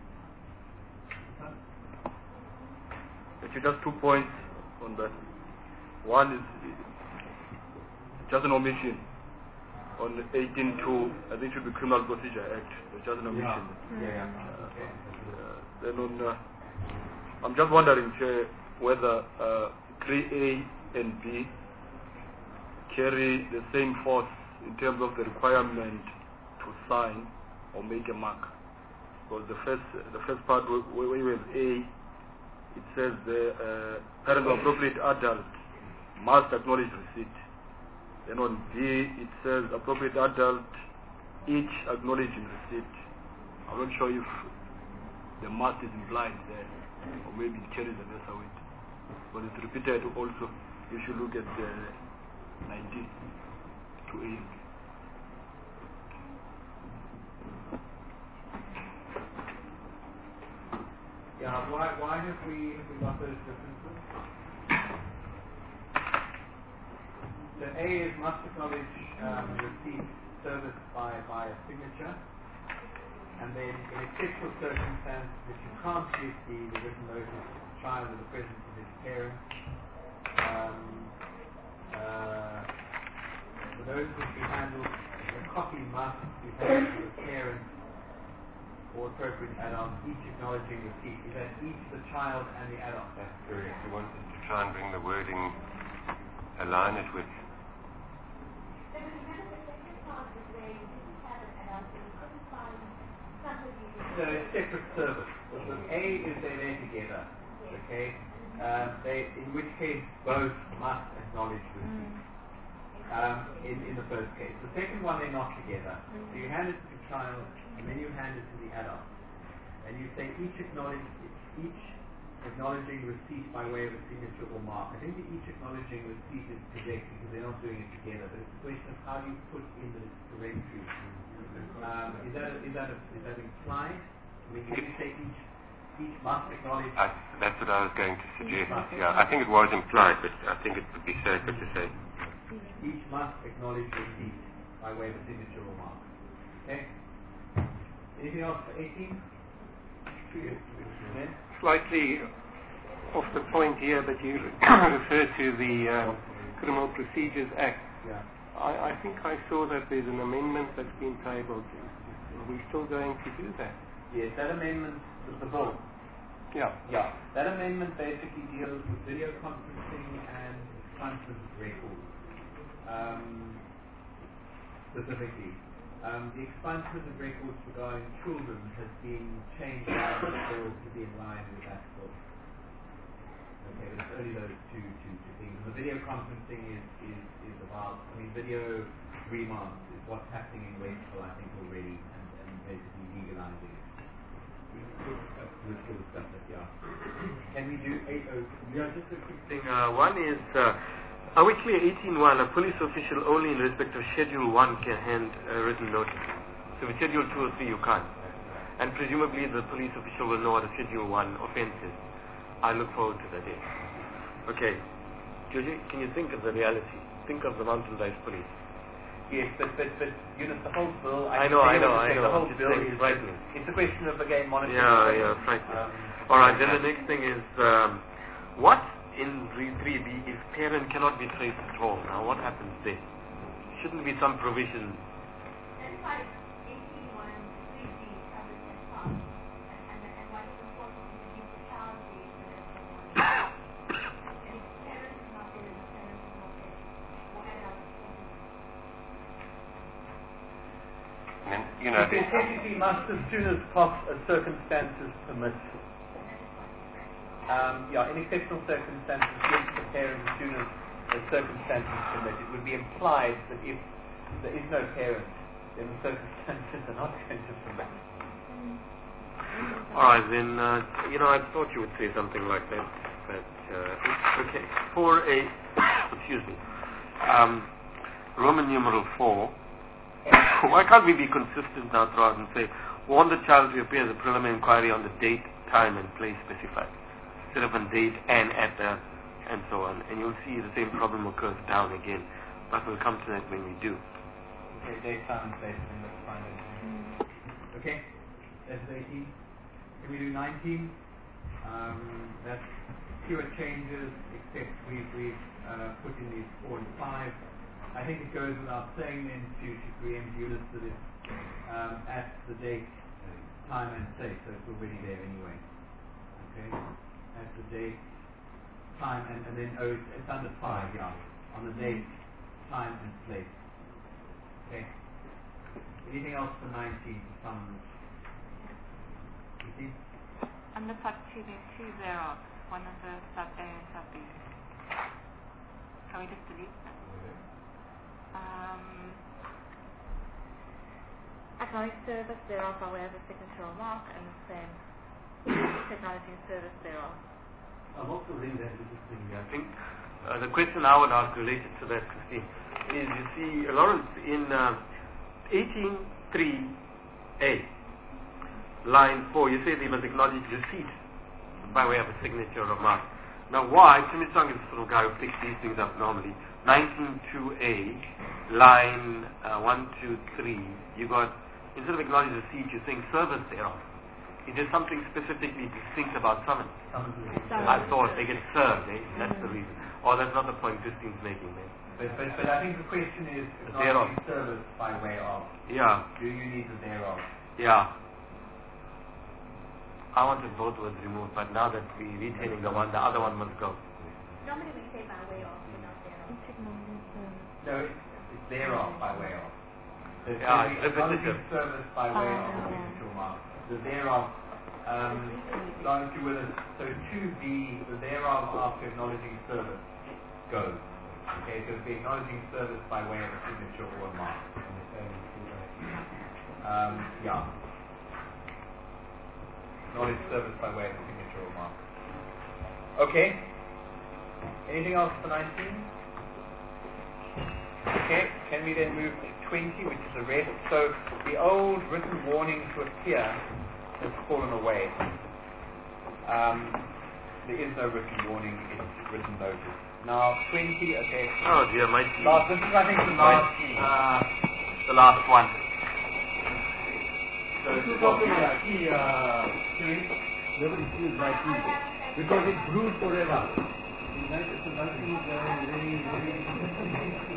Actually, just two points on that. One is just an omission on eighteen two. I think it should be Criminal Procedure Act. It's just an omission. Yeah, yeah. Uh, Okay. uh, then on, uh, I'm just wondering, Chair, whether uh, three A and B carry the same force in terms of the requirement to sign or make a mark. Because the first, the first part where where you have A, it says the uh, parent or appropriate adult must acknowledge receipt. Then on B, it says appropriate adult each acknowledging receipt. I'm not sure if the must is implied there, or maybe it carries a lesser weight. But it's repeated also if you look at the nineteen to A. Yeah, why why have we have we got those differences? So A is must acknowledge um, receipt service by by a signature, and then in exceptional circumstances, if you can't give the, the written notice to the child in the presence of his parents, um, uh, the notice must be handled. The copy must be handled to the parents or appropriate adult, each acknowledging receipt. Is that each the child and the adult? That's correct. You wanted to try and bring the wording, align it with. So remember the second part was where you didn't have an adult, so you couldn't find somebody. So it's separate service. So A is they're there together. Okay? Um, they, in which case both must acknowledge receipt. Um, in, in the first case. The second one, they're not together. So you hand it to the child, and then you hand it to the adult. And you say each acknowledge, each acknowledging receipt by way of a signature or mark. I think the each acknowledging receipt is correct because they're not doing it together. But it's a question of how do you put in the directory. Um, is that a, is that a, is that implied? I mean, can you say each each must acknowledge? I, that's what I was going to suggest. Yeah, I think it was implied, but I think it would be safer to say. Each must acknowledge receipt by way of a signature or mark. Okay? Anything else for eighteen? Slightly off the point here, but you refer to the uh, Criminal Procedures Act. Yeah. I, I think I saw that there's an amendment that's been tabled. Are we still going to do that? Yes, that amendment, the, the bill. Yeah. Yeah. That amendment basically deals with video conferencing and expungement of records. Um, specifically. Um, the expungement of records regarding children has been changed by the bill to be in line with that bill. Okay, but it's only those two, two, two things. And the video conferencing is, is, is about, I mean, video remand is what's happening in Westville, I think, already, and, and basically legalizing it. We'll still discuss it, yeah. Can we do eight oh? Yeah, just a quick thing. Uh, one is, uh, are we clear eighteen one, a police official only in respect of Schedule one can hand a written notice. So with Schedule two or three you can't. And presumably the police official will know what a Schedule one offence is. I look forward to that day. Okay. Joji, can you think of the reality? Think of the Mountain Rise Police. Yes, but, but, but, you know, the whole bill... I know, I know, I know. The whole Just bill saying, is... frightening. It's a question of, again, monitoring... Yeah, yeah, frightening. Um, Alright, then the next thing is, um, what in three B if parent cannot be traced at all? Now, what happens then? shouldn't be some provision. That's why eighteen one three D covers that part. And, and, and what is important is to use the child date for that one. And if parents is not there, the parents is not there. Or adults. And then, you know, It technically must as soon as pos- uh, circumstances permit. Um, yeah, in exceptional circumstances, yes, the parent as soon as the circumstances permit. It would be implied that if there is no parent, then the circumstances are not going to permit. All right, then, uh, you know, I thought you would say something like that. But, uh, okay, for a, excuse me, um, Roman numeral four, why can't we be consistent now throughout and say, warn the child to appear as a preliminary inquiry on the date, time, and place specified, instead of on date and at the, and so on. And you'll see the same problem occurs down again. But we'll come to that when we do. Okay, date, time, and place, and let's find it. Okay, that's eighteen. Can we do nineteen? Um, that's fewer changes, except we've, we've uh, put in these four and five. I think it goes without saying then to, to preempt units that it's um, at the date, time, and place, so it's already there anyway. Okay, at the date, time, and, and then oh, it's, it's under five, yeah, on the date, time, and place. Okay. Anything else for nineteen? Some. You see? Under sub two, there's two zeros, one under sub A and sub B. Can we just delete them? Um, acknowledge service thereof by way of a signature or mark, and the same acknowledging service thereof. I'm also reading that interesting. I think uh, the question I would ask related to that, Christine, is you see, Lawrence, in uh, eighteen three A, line four, you say they must acknowledge receipt by way of a signature or mark. Now, why? Timmy Song is the sort of guy who picks these things up normally. nineteen two A, line uh, one, two, three, you got, instead of acknowledge receipt, you're saying service thereof. Is there something specifically distinct about summons? I thought they get served, eh? That's the reason. Or that's not the point Christine's making there. But, but, but I think the question is Thereof. acknowledging service by way of. Yeah, Do you need the thereof? yeah. I wanted both words removed, but now that we're retaining the one, the other one must go. Normally we say by way of, without thereof. No, it's, it's thereof by way of. So it's Yeah, going to be it's repetitive. acknowledging service by way of Oh. signature mark. The thereof, um, Lawrence, you with us. So two B, the thereof after acknowledging service goes. Okay, so it'll be acknowledging service by way of a signature or a mark. Um, yeah. Acknowledge service by way of a signature or mark. Okay. Anything else for nineteen? Okay, can we then move to twenty, which is arrest? So the old written warning to appear has fallen away. Um, there is no written warning, it's written notice. Now twenty, okay. Oh dear, my Last, this is I think the last, uh, the last one. so This it's is talking about key, uh, key, nobody feels like key, because it grew forever. In that, it's a nothing is very, very, very.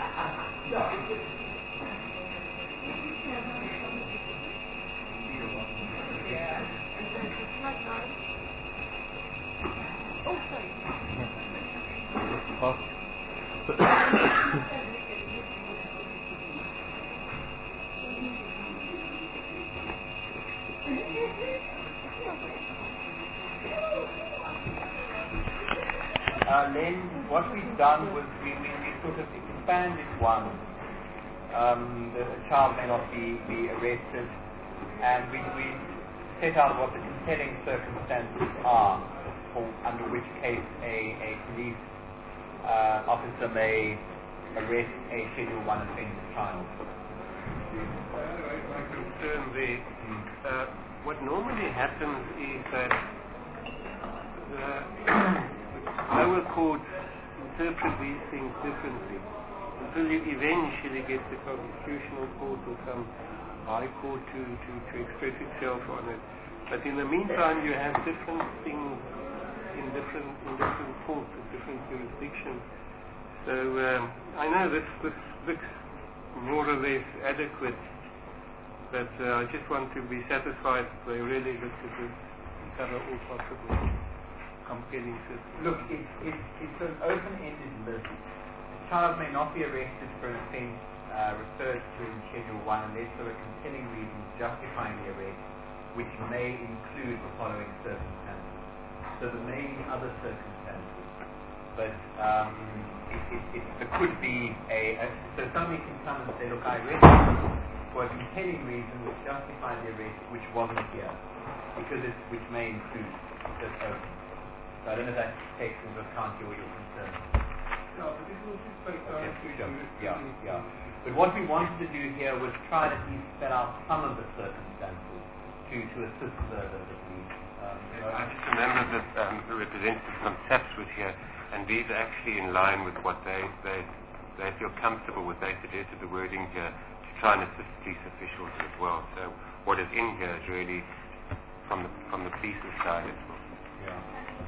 Oh, sorry. Uh, then what we've done was we, we, we sort of expanded one. Um, the child may not be, be arrested, and we, we set out what the compelling circumstances are, for, under which case a, a police uh, officer may arrest a Schedule one offender child. My concern there, uh, what normally happens is that the lower courts interpret these things differently until you eventually get the constitutional court or some high court to, to, to express itself on it. But in the meantime, you have different things in different in different courts, in different jurisdictions. So um, I know this this this more or less adequate. But uh, I just want to be satisfied that they really looked at this to cover all possible compelling circumstances. Look, it's, it's, it's an open-ended list. A child may not be arrested for an offence uh, referred to in Schedule one unless there are compelling reasons justifying the arrest, which may include the following circumstances. So there may be other circumstances, but um, it, it, it, there could be a, a... So somebody can come and say, look, I arrested for a compelling reason which justified the arrest, which wasn't here, because it's, which may include this open. So I don't know if that takes into account your, your concern. No, but this will just take time Okay, to sure. do. Yeah, yeah. But what we wanted to do here was try to at least spell out some of the circumstances to, to assist the, the, the police. Um, you know, I just remember that um, the representative from SAPS was here, and these are actually in line with what they, they, they feel comfortable with. They suggested the wording here to try and assist police officials as well. So what is in here is really from the, from the police's side as well. Yeah.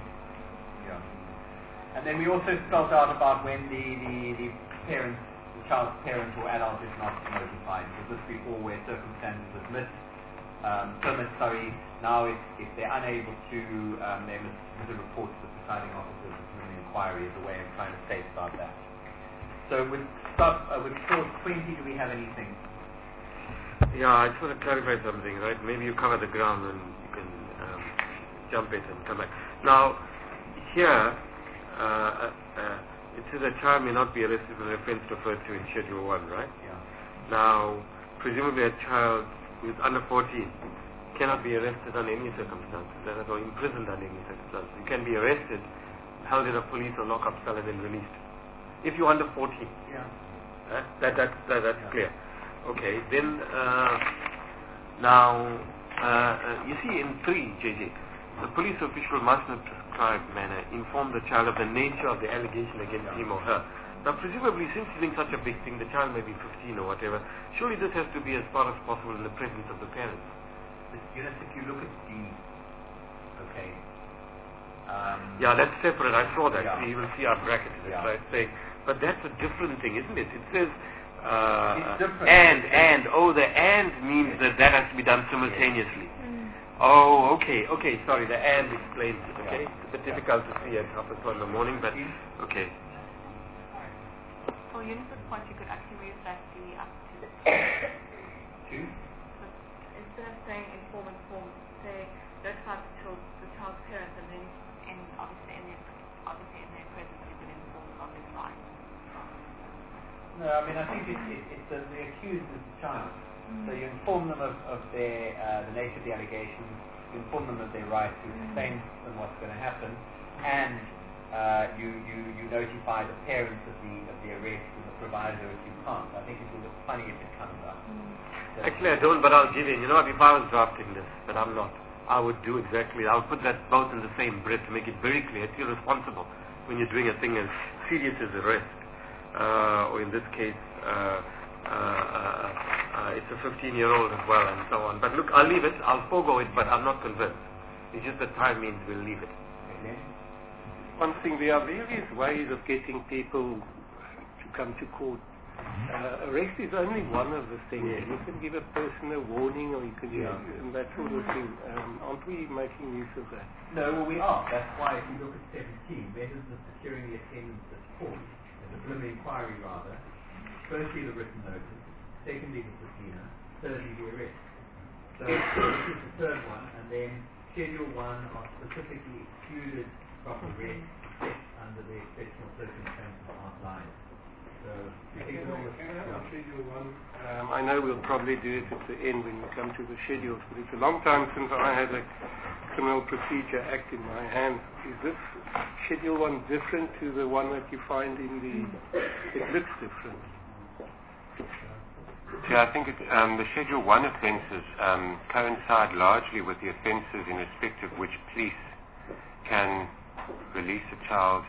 Yeah. And then we also spelled out about when the, the, the parents, the child's parent or adult is not notified. So this before where circumstances admit, um, permit, sorry. Now if, if they're unable to, um, they must submit a report to the presiding officer of an inquiry as a way of trying to safeguard that. So with stop, uh, with clause twenty, do we have anything? Yeah, I just want to clarify something, right? Maybe you cover the ground and you can um, jump it and come back. Now, here, uh, uh, it says a child may not be arrested for an offence referred to in Schedule one, right? Yeah. Now, presumably a child who is under fourteen cannot be arrested under any circumstances, or imprisoned under any circumstances. You can be arrested, held in a police or lock-up cell and then released. If you're under fourteen. Yeah. Uh, that, that, that, that's Yeah. clear. Okay, then, uh, now, uh, uh, you see in three, J J, the police official must in a prescribed manner inform the child of the nature of the allegation against him or her. Now, presumably, since it's doing such a big thing, the child may be fifteen or whatever, surely this has to be as far as possible in the presence of the parents. But, you know, if you look at the, okay, um, Yeah, that's separate. I saw that. Yeah. You will see our bracket in it, Yeah. right? Saying, but that's a different thing, isn't it? It says, uh, It's different. and, and, oh, the and means that that has to be done simultaneously. Mm. Oh, okay, okay, sorry, the and explains it, okay? Yeah. It's a bit difficult to see at half past one in the morning, but, okay. For Eunice's point, you could actually move that D up to two. instead of saying inform inform, say notify the child, the child's parents, and then in obviously in their obviously in their presence you would inform on this line. No, I mean, I think it, it, it's the, the accused is the child. So you inform them of, of their, uh, the nature of the allegations, you inform them of their right to explain to them what's going to happen, and uh, you, you, you notify the parents of the, of the arrest and the provider if you can't. I think it will look funny if it comes up. So Actually, I don't, but I'll give in. You know what, if I was drafting this, but I'm not, I would do exactly, I would put that both in the same breath to make it very clear. It's irresponsible when you're doing a thing as serious as arrest, uh, or in this case, uh, uh, uh, uh, it's a fifteen-year-old as well, and so on. But look, I'll leave it, I'll forego it, but I'm not convinced. It's just that time means we'll leave it. Okay. One thing, there are various ways of getting people to come to court. Uh, arrest is only one of the things. Yes. You can give a person a warning, or you can Yeah. and that sort of thing. Um, aren't we making use of that? No, well, we are. That's why if you look at seventeen, methods of securing the attendance at court, the preliminary inquiry rather, firstly the written notice, secondly the subpoena, thirdly the arrest. So this is the third one, and then Schedule one are specifically excluded from arrest except under the exceptional circumstances outlined. So, you think Can all I, the- can I yeah. have schedule one? Um, I know we'll probably do it at the end when we come to the schedules, but it's a long time since I had a Criminal Procedure Act in my hands. Is this schedule one different to the one that you find in the... It looks different. See, I think it, um, the Schedule one offences um, coincide largely with the offences in respect of which police can release a child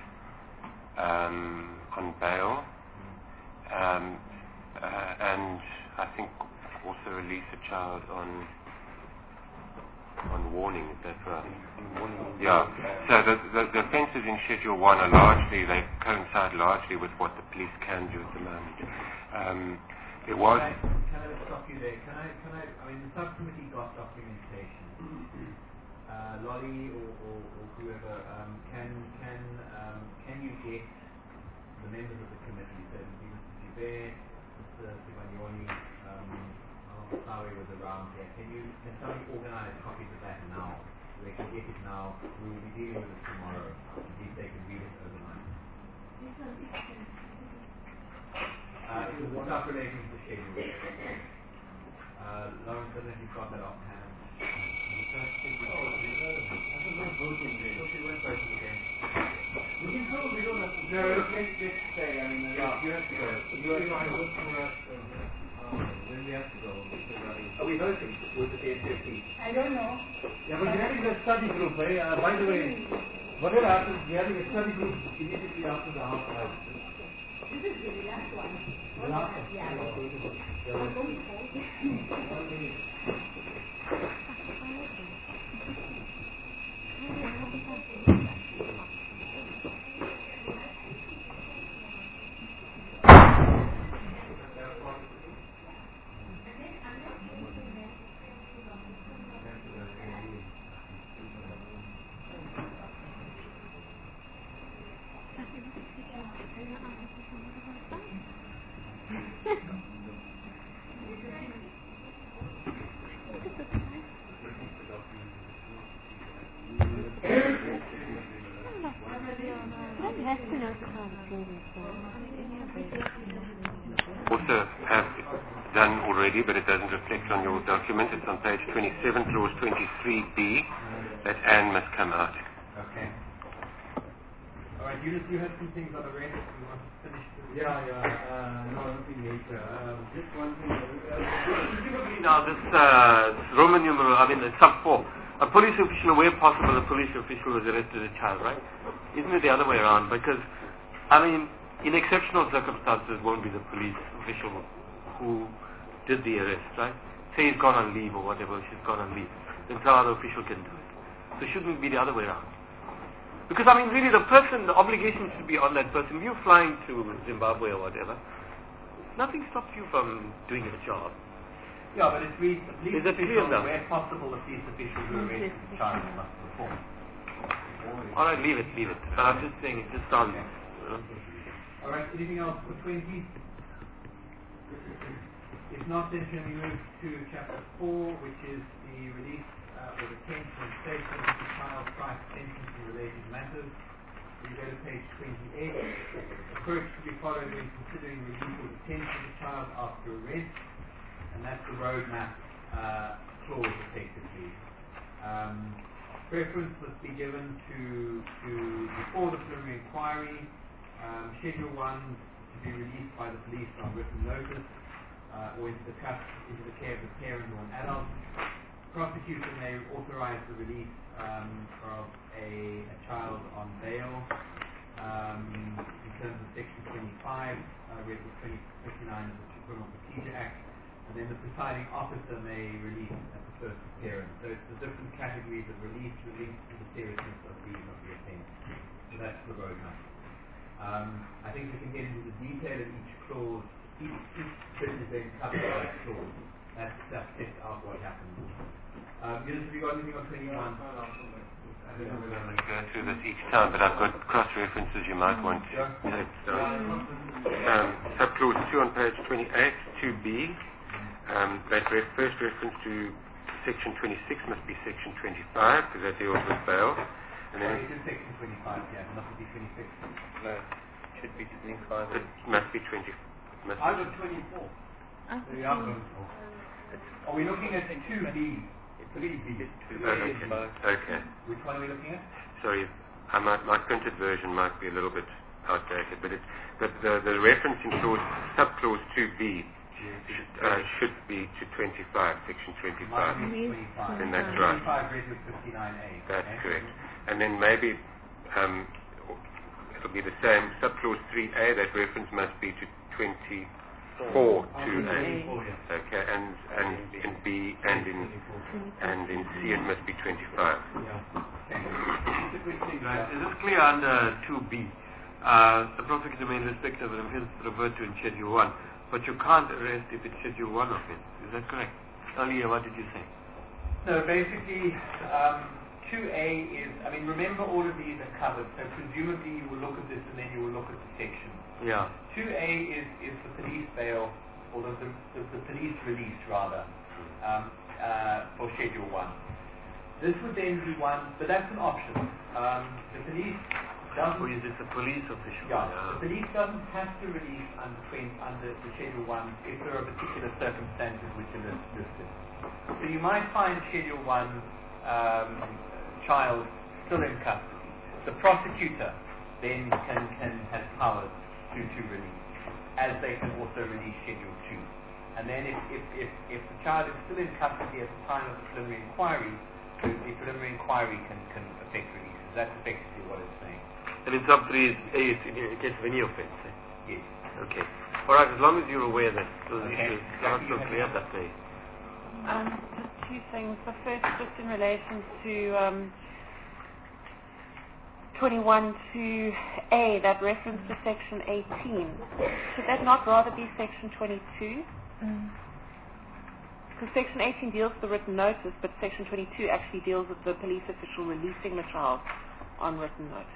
um, on bail, um, uh, and I think also release a child on on warning, is that right? Yeah. So the, the, the offences in Schedule one are largely, they coincide largely with what the police can do at the moment. Um, there was... Can I, can I stop you there? Can I, can I, I mean, the subcommittee got documentation. Uh, Lolly or, or, or whoever, um, can, can, um, can you get the members of the committee, so Mister Joubert, Mister Sivagnoni, um, Sorry was around here. Can you can somebody organize copies of that now? So they can get it now. We will be dealing with it tomorrow. See if they can read it overnight. Uh, it was the stuff relating to the schedule. Uh, Lawrence, I don't know if you've got that offhand. We can go, we don't have to. No, let's just say, I mean, yeah, you have to go. You are trying to look for us. When we have to go, Are we voting with the S F P? I don't know. yeah, but we're having a study group, eh? Uh, by the way, whatever happens, we're having a study group immediately after the house house. This is the last one. The last one? Yeah. Oh, okay. I'm going to hold it. One minute. Also have done already, but it doesn't reflect on your document. It's on page twenty-seven, clause twenty-three B, that Anne must come out. Okay. All right, Eunice, you had some things on the rest. You want to finish this? Yeah, yeah. Uh, no, nothing later. Um, just one thing. Presumably now this uh, Roman numeral, I mean, the sub four, a police official, where possible, a police official has arrested a child, right? Isn't it the other way around? Because, I mean, in exceptional circumstances, it won't be the police official who did the arrest, right? Say he's gone on leave or whatever, she's gone on leave. Then some other official can do it. So shouldn't it be the other way around? Because, I mean, really, the person, the obligation should be on that person. If you're flying to Zimbabwe or whatever, nothing stops you from doing your job. Yeah, but it's reads the police Is it clear official, now? where possible, the police official who arrested the child must perform. All right, leave it, leave it. But I'm just saying, it just sounds... Okay. You know, All right, anything else for twenty? If not, then can we move to chapter four, which is the release uh, or detention and statement of the child prior to sentence in related matters. We go to page twenty-eight. Approach to be followed when considering release or detention of the child after arrest, and that's the roadmap uh, clause effectively. Um, preference must be given to, to before the preliminary inquiry, um, Schedule one to be released by the police on written notice uh, or into the, cust- into the care of the parent or an adult. Prosecutor may authorize the release um, of a, a child on bail um, in terms of Section twenty-five, uh, where the twenty fifty-nine of the Criminal Procedure Act, and then the presiding officer may release at the first appearance. So it's the different categories of release, release to the seriousness of the, of the offence. So that's the roadmap. Um, I think we can get into the detail of each clause. Each, each bit is then covered by a clause. That, that sets out what happens. Um, Eunice, have you got anything on twenty-one? I don't know whether I'm going to go through this each time, but I've got cross-references you might want to take down. Um, subclause two on page twenty-eight, two B. Um, that re- first reference to section twenty-six must be section twenty-five, because that deals with bail. And then Sorry, it is section twenty-five, yeah, it must be twenty-six. no, it should be twenty-five. It must be twenty. Must I be got twenty-four. So you are going for. Are we looking at two B? three B. Okay. Okay. Which one are we looking at? Sorry, I might, my printed version might be a little bit outdated, but it's the the, the reference in clause subclause two B should, uh, should be to twenty-five, section twenty-five. twenty-five. Then that's right. twenty-five read with fifty-nine A. That's okay? correct. And then maybe um, it'll be the same subclause three A. That reference must be to twenty. four Oh, two A. twenty-four, yeah. Okay, and and in B and in and in C it must be twenty-five. Right. Is it clear under two B? Uh, the prosecutor may, in respect of an offence, revert to in Schedule one, but you can't arrest if it's Schedule one offence. Is that correct? Earlier, what did you say? No, basically, um, two A is, I mean, remember all of these are covered, so presumably you will look at this and then you will look at the section. Yeah. two A is, is the police bail, or the, the, the, the police release, rather, um, uh, for Schedule one. This would then be one, but that's an option. Um, the police doesn't... Or is it the police official? Yeah, the police doesn't have to release under, twenty, under the Schedule one if there are particular circumstances which are listed. So you might find Schedule one um, child still in custody. The prosecutor then can, can have powers to, to release, as they can also release Schedule two. And then if, if, if, if the child is still in custody at the time of the preliminary inquiry, the, the preliminary inquiry can, can affect releases. That's effectively what it's saying. And in sub three, it's A, it's in case of any offence. Eh? Yes. Okay. All right. As long as you're aware that those Okay. issues are not so clear that day. Um, just two things. The first, just in relation to um, twenty-one two A, that reference to Section eighteen. Should that not rather be Section twenty-two? Because Section eighteen deals with the written notice, but Section twenty-two actually deals with the police official releasing the child on written notice.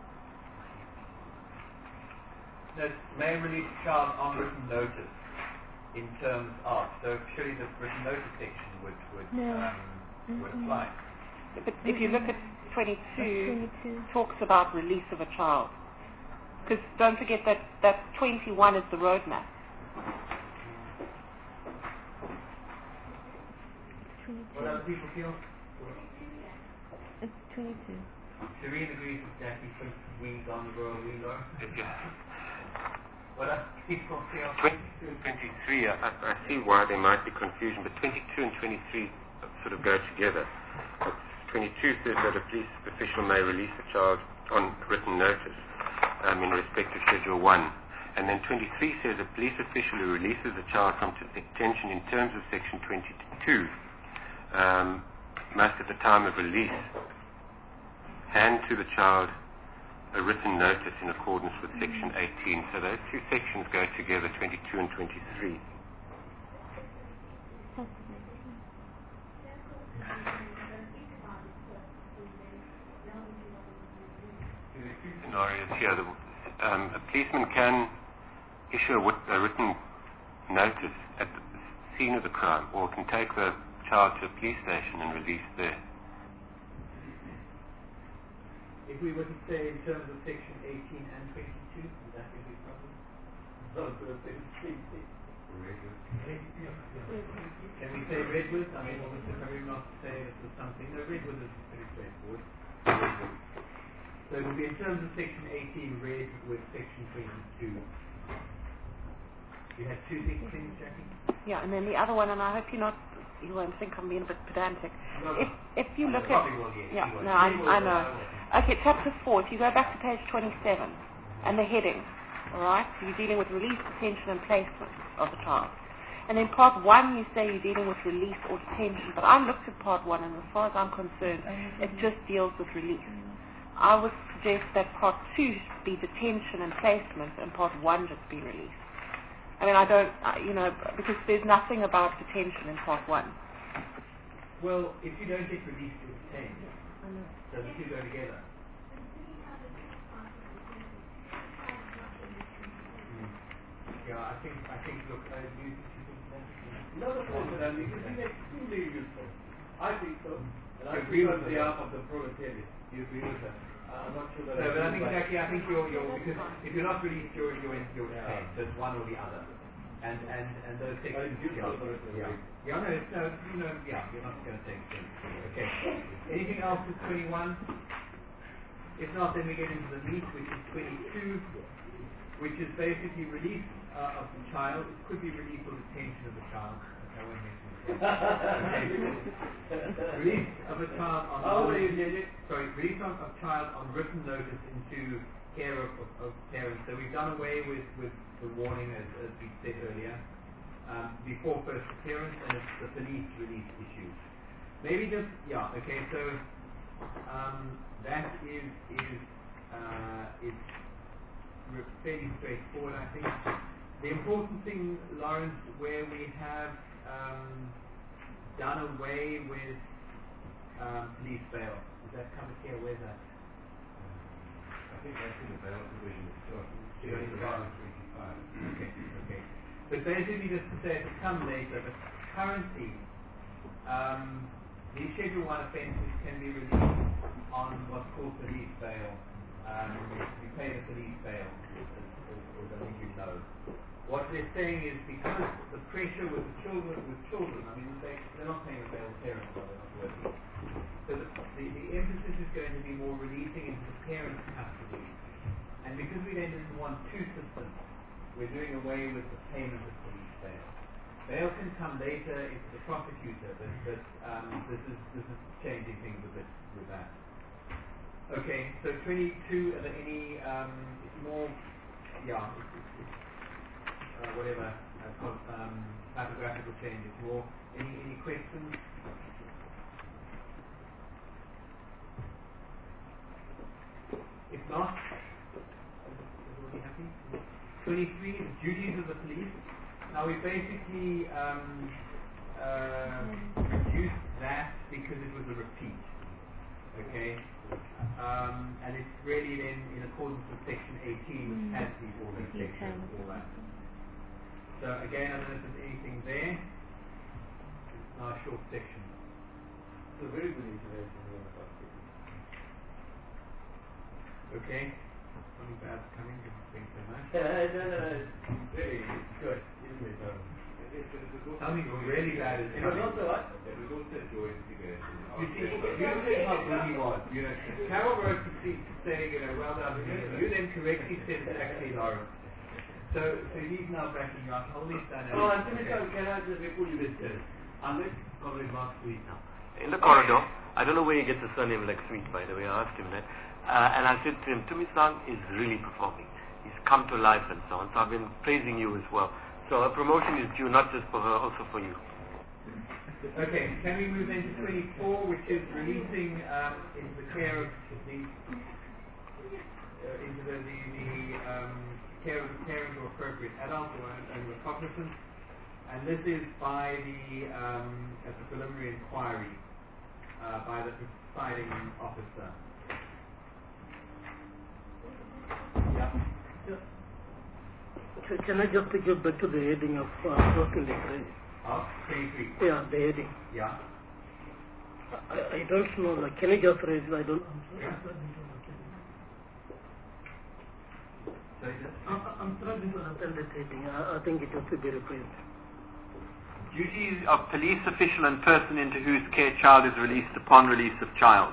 No, may release a child on written notice in terms of, so surely the written notice section would would No. um, would Mm-mm. apply. But if you look at twenty-two, twenty-two. talks about release of a child. Because don't forget that, that twenty-one is the roadmap. What other people feel? It's twenty-two. Shireen agrees with Jackie, since we on the road, we learn. Yeah. What other people feel? twenty-two and twenty-three, I, I I see why there might be confusion, but twenty-two and twenty-three sort of go together. But twenty-two says that a police official may release a child on written notice um, in respect to Schedule one. And then twenty-three says a police official who releases a child from detention in terms of Section twenty-two um, must at the time of release hand to the child a written notice in accordance with Section eighteen. So those two sections go together, twenty-two and twenty-three. There are two scenarios here. The, um, a policeman can issue a, wit- a written notice at the scene of the crime, or can take the child to a police station and release there. If we were to say in terms of Section eighteen and twenty-two, would that be a big problem? Can we say Redwood? I mean, Mister Karim not to say this was something. No, Redwood is pretty straightforward. So it would be in terms of Section eighteen, red with Section twenty-two. You had two big things, Jackie? Yeah, and then the other one, and I hope you're not, you won't think I'm being a bit pedantic. No, If if you look at, probably will, yes, yeah, you will. no, I, You will, I uh, know. Okay, chapter four. If you go back to page twenty-seven, and the heading, all right. So you're dealing with release, detention, and placement of the child. And then part one, you say you're dealing with release or detention. But I looked at part one, and as far as I'm concerned, it just deals with release. I would suggest that part two should be detention and placement, and part one just be release. I mean, I don't, uh, you know, because there's nothing about detention in part one. Well, if you don't get released, you're detained. So the two go together. Mm. Yeah, I think, I think, look, I do think you think that. No, no, no, but I mean, it's been extremely useful. I think so. And I You agree think on with behalf of the proletariat. You agree with that? I'm not sure that No, but I think do, exactly, I think you're, you're, because if you're not released, you're, you're, in, you're Yeah. detained. So it's one or the other. And, and, and those But sections, it's useful yeah. for it to Yeah. read. Yeah, no, it's, no, you know, yeah, you're not going to take things. Okay. Anything else with twenty-one? If not, then we get into the meat, which is twenty-two, which is basically release uh, of the child. It could be release or detention of the child. Okay, I won't mention it. Okay. Release of a child on How written- will you get it? sorry, release of a child on written notice into care of, of, of parents. So we've done away with, with the warning, as, as we said earlier, um, before first appearance, and it's the police release issue. Maybe just, yeah, okay, so um, that is, is, uh, is fairly straightforward, I think. The important thing, Lawrence, where we have um, done away with um, police bail, is that covered here? Where's that? I think that's in the bail provision itself. Yeah, in the bail. Okay, okay. But basically, just to say, it will come later, but currently, um, these Schedule one offences can be released on what's called police bail. Um, you pay the police bail, as, as, as I think you know. What they're saying is because the pressure with the children, with children, I mean, they, they're not paying the bail parents, while they're not working. So the, the, the emphasis is going to be more releasing into the parents' custody. And because we then didn't want two systems, we're doing away with the payment of police bail. Bail can come later into the prosecutor, but, but um, this is this is changing things a bit with that. Okay, so twenty-two, are there any um, more, yeah, it's, it's, it's, uh, whatever, uh, um, typographical changes, more, any, any questions? If not, everybody happy? twenty-three is duties of the police. Now we basically um, uh, reduced that because it was a repeat. Okay? Um, and it's really then in accordance with section eighteen, which has these all these sections, all that. So again, I don't know if there's anything there. It's now a short section. It's a very good information here about it. Okay? Something bad's coming, thanks so much. no, no, no. Really, it's good, isn't it? Um, Something really bad is it was coming. also what? It was also joy integration. You see, you said how good he was. You know, Carol wrote to see, say, you know, well done. You then correctly said it's actually Lawrence. So, so he's now backing you up. Hold his stand. Oh, I'm going to tell, can I just before you this this? I'm going to cover it Mark Sweet now. In the corridor, I don't know where he gets the surname like Sweet, by the way. I asked him that. Uh, and I said to him, Tumi-san is really performing. He's come to life and so on. So I've been praising you as well. So a promotion is due not just for her, also for you. Okay, can we move into twenty-four, which is releasing um, into the care of the uh, into the, the, the um, care of the parent or appropriate adult or and recognizance, and this is by the um, at the preliminary inquiry uh, by the presiding officer. Yeah. So can I just get back to the heading of uh, broken leverage? Of twenty-three. Yeah, the heading. Yeah. I, I don't know. Like, can you just raise? I don't. Yeah. So I, I'm struggling to understand that heading. I, I think it has to be replaced. Duties of police official and person into whose care child is released upon release of child.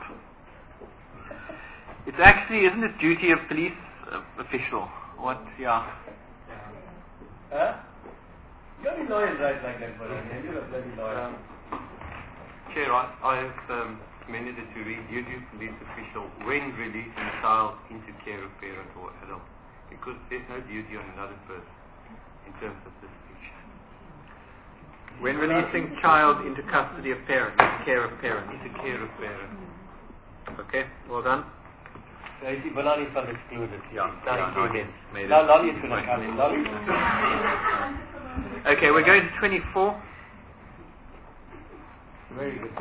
It's actually, isn't it duty of police uh, official? What, yeah. Huh? You're a lawyer, right, like that, but you're a bloody lawyer. Um, Chair, I, I have um, amended it to read duty of police official when releasing child into care of parent or adult, because there's no duty on another person in terms of this issue. When releasing child into custody of parent, care of parent. Into care of parent. Okay, well done. So I see Banani felt excluded. Yeah, Now yeah, he no, came in. made Now it. Lolly is going to come in. Lolly? Okay, we're going to twenty-four. Very good.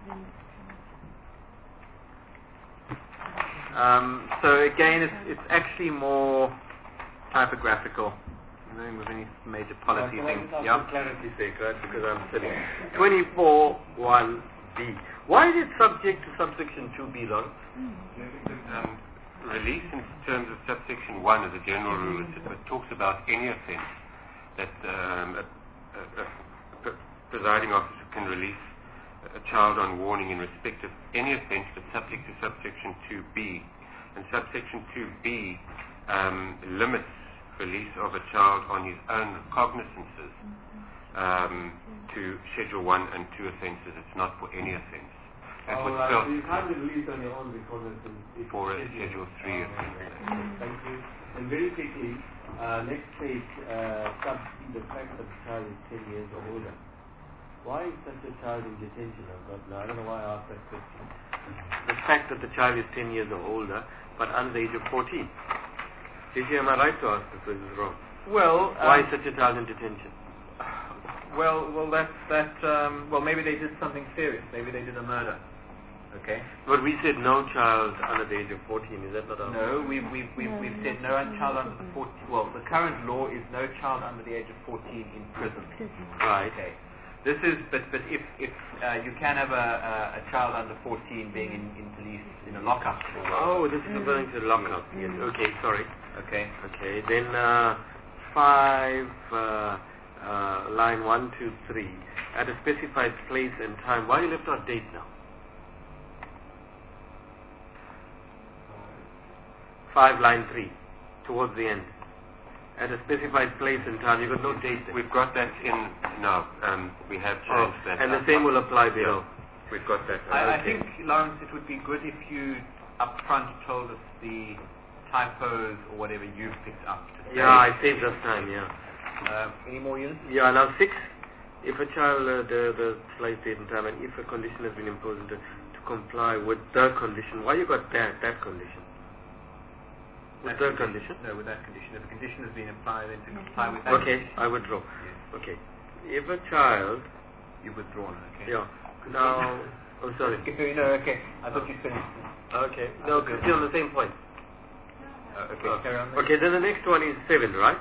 Um, so again, it's, it's actually more typographical. I don't have any major policy Well, things. can I just Yeah. ask for clarity's sake, right? Because I'm silly. twenty-four one B. Why is it subject to subsection two B, Lawrence? Um, release in terms of subsection one as a general rule, it, it talks about any offence that um, a, a, a, a presiding officer can release a child on warning in respect of any offence that's subject to subsection two B. And subsection two B um, limits release of a child on his own recognizances um, to Schedule one and two offences. It's not for any offence. That All would right, still so you can't be released on your own because it's in it's for a scheduled. Schedule three. Oh, right. Thank you. And very quickly, uh, next page, uh, sub C, the fact that the child is ten years or older. Why is such a child in detention? I've got, now, I don't know why I asked that question. The fact that the child is ten years or older, but under the age of fourteen. Is am I right to ask this, or is this wrong? Well, Why um, is such a child in detention? well, well, that that um, well, maybe they did something serious. Maybe they did a murder. Okay. But we said no child under the age of fourteen. Is that not our? No, we've we've we've, we've said no child under the fourteen. Well, the current law is no child under the age of fourteen in prison. Right. Okay. This is, but but if if uh, you can have a, a a child under fourteen being in in police in a lockup. Oh, this is referring to the lockup. Yes. Okay. Sorry. Okay. Okay. Then uh, five, uh, uh, line one, two, three. At a specified place and time. Why you left out date now? Five, line three, towards the end. At a specified place and time, you got no date there. We've got that in now. Um, we have Oh, changed that. and the up. same will apply below. We've got that. I, I Okay. think, Lawrence, it would be good if you up front told us the typos or whatever you've picked up. Today. Yeah, I saved us time. Yeah. Uh, any more units? Yeah. Now six. If a child, uh, the the slight date and time, and if a condition has been imposed to, to comply with the condition, why you got that that condition? With That the condition? condition? No, with that condition. If a condition has been applied, then to comply with that Okay, condition. I withdraw. Yes. Okay. If a child, You've withdrawn, okay. yeah. Now, oh sorry. Okay, no, okay. I thought you finished. Okay. No, Okay. still on the same point. Uh, okay, Uh, carry on. then. Okay, then the next one is seven, right?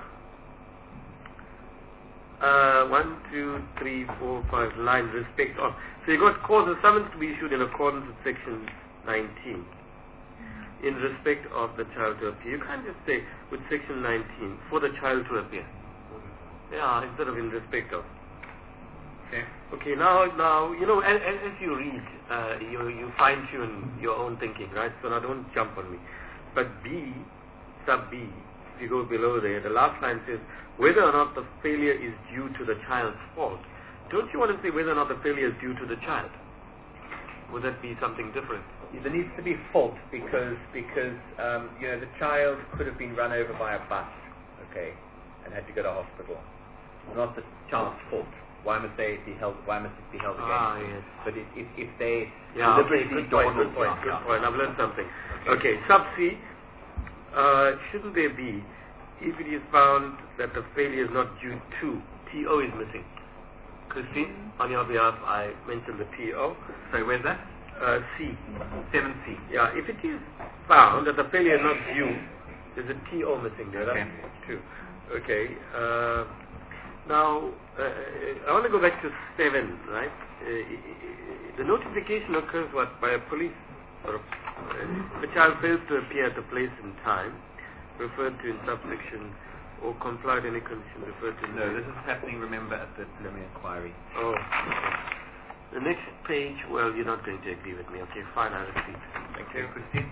Uh, one, two, three, four, five, line respect of. So you got cause of summons to be issued in accordance with section nineteen. In respect of the child to appear. You can't just say with section nineteen for the child to appear. Yeah, instead of in respect of. Okay. Okay, now, now you know, as, as you read, uh, you you fine tune your own thinking, right? So now don't jump on me. But B, sub B, if you go below there, the last line says whether or not the failure is due to the child's fault. Don't you want to say whether or not the failure is due to the child? Would that be something different? There needs to be fault because because um, you know the child could have been run over by a bus, okay, and had to go to hospital. Not the child's fault. Why must they be held? Why must it be held against Ah, them? yes. But if if, if they Yeah, okay, deliberately good point, dawdle- good point, yeah, good yeah. point. I've learned something. Okay. Okay, sub C, uh, shouldn't there be, if it is found that the failure is not due to, T O is missing. Christine, on your behalf, I mentioned the T O. Sorry, where's that? Uh, C. Seven C. Yeah, if it is found that the failure is not due, there's a T O missing there. Okay. That's true. Okay. Uh, now, uh, I want to go back to seven, right? Uh, the notification occurs what by a police or uh, the child fails to appear at the place and time referred to in subsection or comply with any condition referred to. in No, the- this is happening. Remember at the preliminary inquiry. Oh. Okay. The next page, well, you're not going to agree with me. Okay, fine, I'll repeat. Thank you, Christine.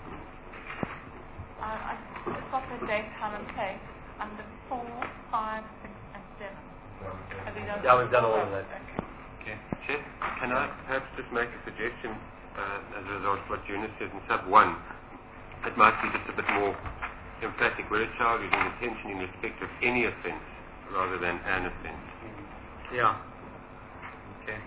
Uh, I got the date, time, and place under four, five, six, and seven. Have you done Yeah, we've done all of that. Okay. Chef, can I perhaps just make a suggestion uh, as a result of what Eunice said in sub one? It might be just a bit more emphatic where a child is in detention in respect of any offence rather than an offence. Yeah. Okay.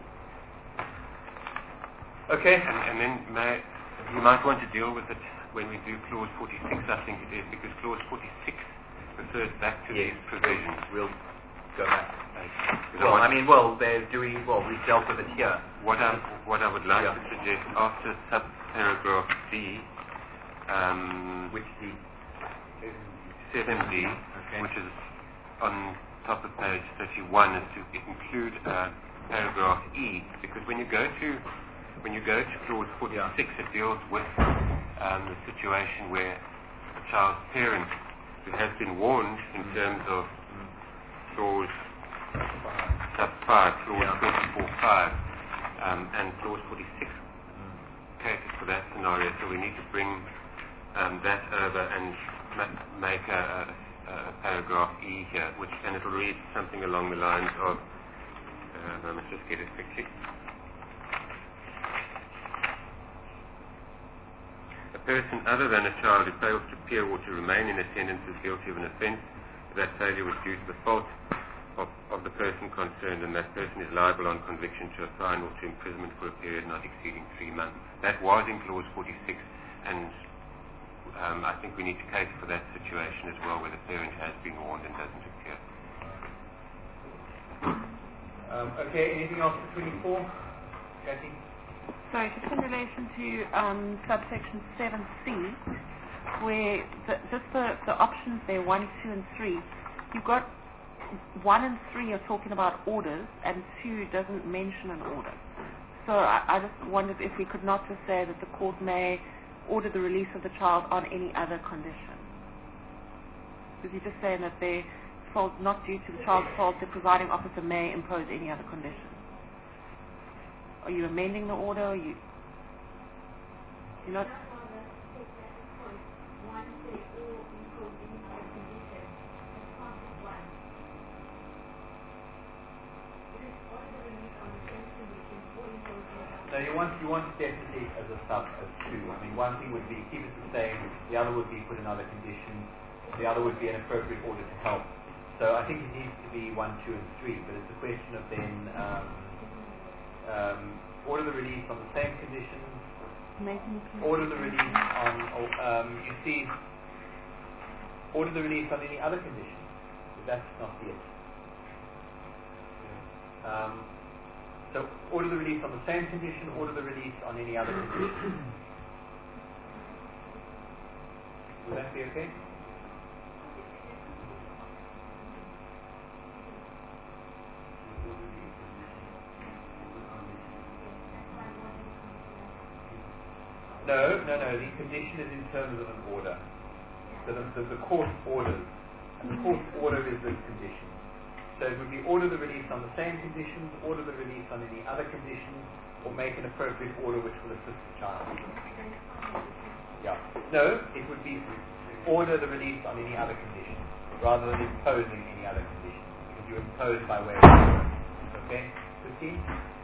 Okay. And, and then may, you might want to deal with it when we do clause forty-six, I think it is, because clause forty-six refers back to Yes. these provisions. We'll go back. Because Well, want- I mean, well, they're doing well. We've dealt with it here. What I what I would like Yeah. to suggest after subparagraph D, um, Which the seven D, Okay. which is on top of page thirty-one, is to include uh, paragraph E, because when you go to when you go to clause forty-six, it deals with um, the situation where a child's parent who has been warned in terms of clause sub five, clause Yeah. twenty-four five, um, and clause forty-six caters for that scenario. So we need to bring um, that over and ma- make a, a, a paragraph E here, which and it will read something along the lines of. Uh, I must just get it quickly. person other than a child who fails to appear or to remain in attendance is guilty of an offence, that failure was due to the fault of, of the person concerned, and that person is liable on conviction to a fine or to imprisonment for a period not exceeding three months. That was in clause forty-six, and um, I think we need to cater for that situation as well, where the parent has been warned and doesn't appear. Um, okay, anything else for twenty-four? Kathy? Sorry, just in relation to um, subsection seven C, where the, just the, the options there, one, two, and three, you've got one and three are talking about orders, and two doesn't mention an order. So I, I just wondered if we could not just say that the court may order the release of the child on any other condition. Because you're just saying that they fault not due to the child's fault, the presiding officer may impose any other condition. Are you amending the order? Or you, you're not. No, you want you want it definitely as a sub as two. I mean, one thing would be keep it the same. The other would be put another condition. The other would be an appropriate order to help. So I think it needs to be one, two, and three. But it's a question of then um, um, order the release on the same conditions. Order the release on um, you see. Order the release on any other condition. But that's not it. Um, So order the release on the same condition, order the release on any other condition. Would that be okay? No, no, no. The condition is in terms of an order. So the, the, the court orders. And the court's order is this condition. So it would be order the release on the same conditions, order the release on any other conditions, or make an appropriate order which will assist the child. Yeah. No, it would be order the release on any other conditions, rather than imposing any other conditions, because you impose by way of order. Okay? fifteen?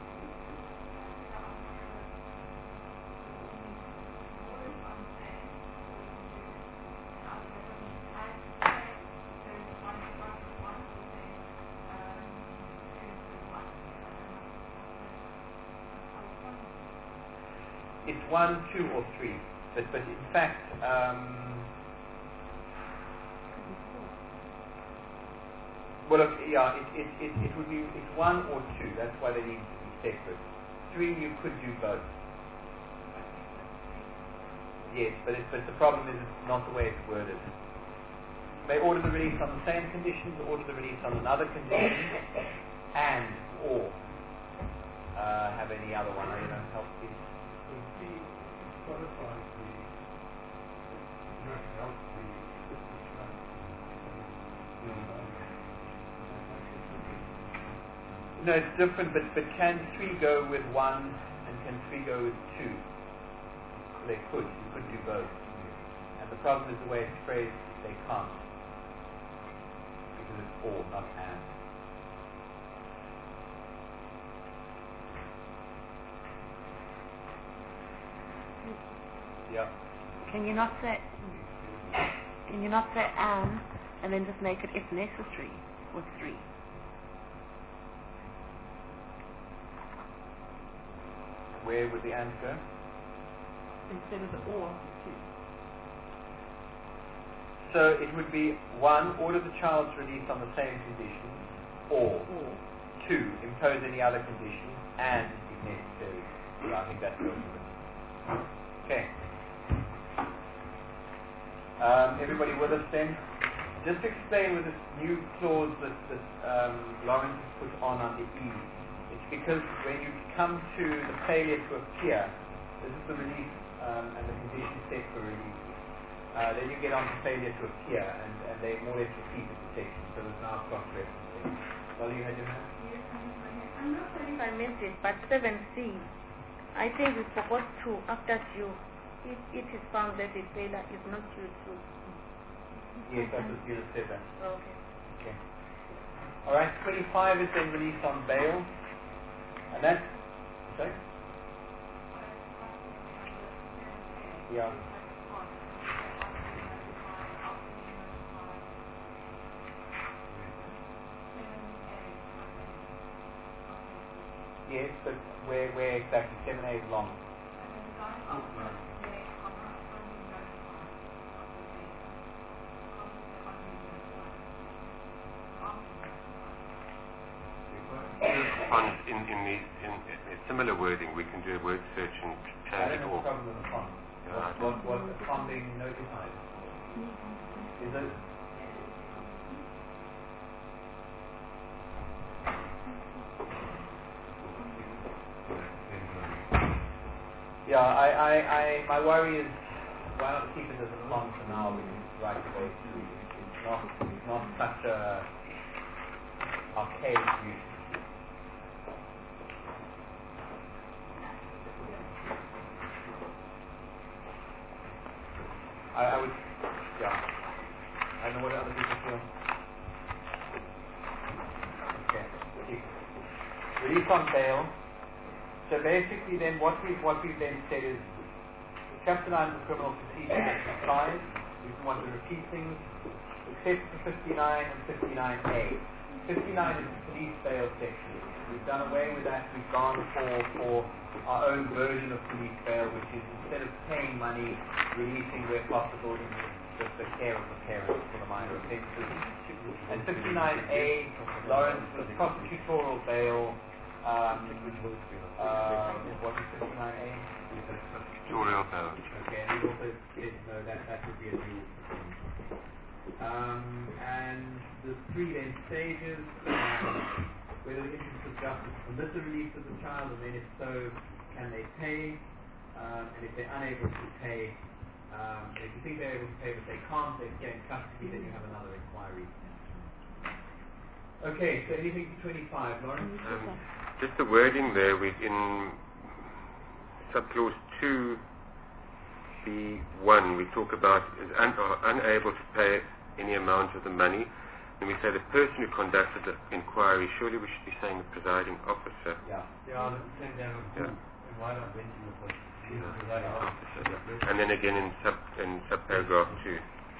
It's one, two, or three. But, but in fact, um, well, okay, yeah, it, it, it, it would be it's one or two. That's why they need to be separate. Three, you could do both. Yes, but, it, but the problem is it's not the way it's worded. You may order the release on the same conditions, order the release on another condition, and or uh, have any other one. I don't know, help please. No, it's different, but, but can three go with one and can three go with two? They could, you could do both. And the problem is the way it's phrased, they can't. Because it's or, not and. Yeah. Can you not say can you not say and and then just make it if necessary with three? Where would the and go? Instead of the or two. So it would be one, order the child's release on the same conditions, or, or. two, impose any other conditions, and if necessary. Yeah, I think that's the argument. Okay. Um, everybody with us then? Just to explain with this new clause that, that um, Lawrence has put on under E, it's because when you come to the failure to appear, this is the release um, and the condition set for release. Uh, then you get on to failure to appear, and, and they more or less repeat the section, so there's now cross-referencing. Well, you had your hand? Yes, I have my hand. I'm not sure if I missed it, but seven C, I think it's supposed to, after due, if it is found that the failure is not due to. Yes, that's what you said that. Okay. Okay. All right, twenty-five is then released on bail, and that's sorry. Yeah. yes, but where, where exactly? seven A is long. Font in, in, the, in, in similar wording, we can do a word search and I change it don't have a off. problem with the font. Yeah, what, I what, what the font being notified? Is it? Yeah, I, I, I, my worry is why not keep it as a font for now because it's right away through. It's not, it's not such a archaic use. I, I would, yeah. I don't know what other people feel. Okay. Release on bail. So basically, then what we what we've then said is, Chapter nine of the Criminal Procedure Act applies. We don't want to repeat things, except for fifty-nine and fifty-nine A. fifty-nine is the police bail section. We've done away with that. We've gone for for our own version of police bail, which is instead of paying money, releasing where possible in the, the care of the parents for the minor offences. And fifty-nine A, Lawrence, was prosecutorial bail. Um, uh, what is fifty-nine A? Prosecutorial bail. Okay, and we also said no, that that would be a new thing. Um, and the three then stages. Um, whether the interest of justice permits the release of the child, and then if so, can they pay? Um, and if they're unable to pay, um, if you think they're able to pay but they can't, they gain custody, then you have another inquiry. Okay, so anything to twenty-five, Lawrence? Um, just the wording there, we in subclause two B one, we talk about is un- are unable to pay any amount of the money. And we say the person who conducted the inquiry, surely we should be saying the presiding officer. Yeah. Yeah, the same down. Yeah. And why not mention the person? Yeah. The presiding officer. Officer. And then again in sub in subparagraph two.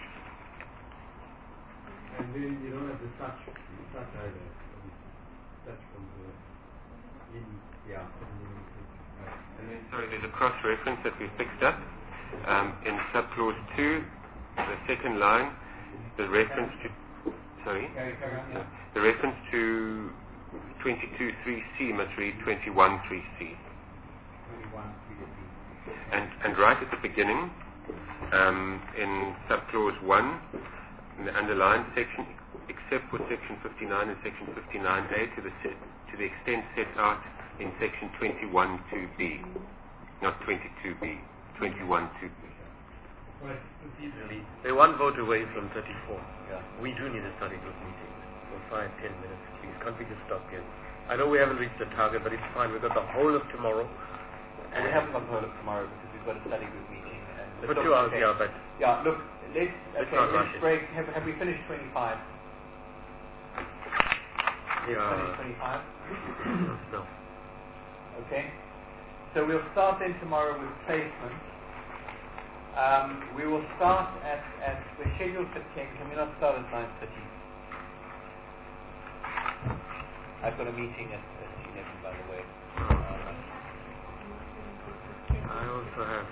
And then you don't have the such, such either. Such from the in, Yeah. And then, sorry, there's a cross-reference that we fixed up. Um, in subclause two, the second line, the reference to, sorry, Carry, carry on, yeah. the reference to twenty-two three C must read twenty-one three C. twenty-one, three D. And, and right at the beginning, um, in subclause one, in the underlined section, except for section fifty-nine and section fifty-nine A, to the set, to the extent set out in section twenty-one two B, not twenty-two B, twenty-one two B. Right, procedurally. We're one vote away from thirty-four. Yeah. We do need a study group meeting for five, ten minutes, please. Can't we just stop here? I know we haven't reached the target, but it's fine. We've got the whole of tomorrow. Well, we haven't got the whole of tomorrow because we've got a study group meeting. And For two hours, yeah, but yeah, look, let's, Let's okay, not let's rush it. break. Have, have we finished twenty-five? yeah, Finished twenty-five? no. Okay. So we'll start then tomorrow with placement. Um, we will start at, at we're scheduled for ten. Can we not start at nine thirty? I've got a meeting at, at eleven, by the way. Uh, I also have.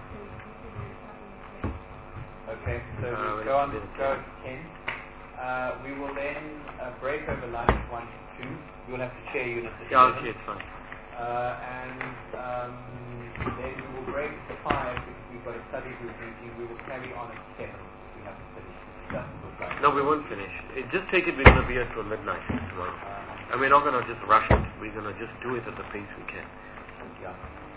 okay, so Uh, we'll we'll go on have to to do it go at ten. Uh, we will then uh, break over lunch one to two. You will have to chair units at Yeah, eleven. okay, it's fine. Uh, and um, then we will break to five because we've got a study group meeting. We will carry on at seven if we haven't finished. It doesn't look like No, we won't finish. It, just take it, we're going to be here till midnight tomorrow. Um, And we're not going to just rush it. We're going to just do it at the pace we can. yeah.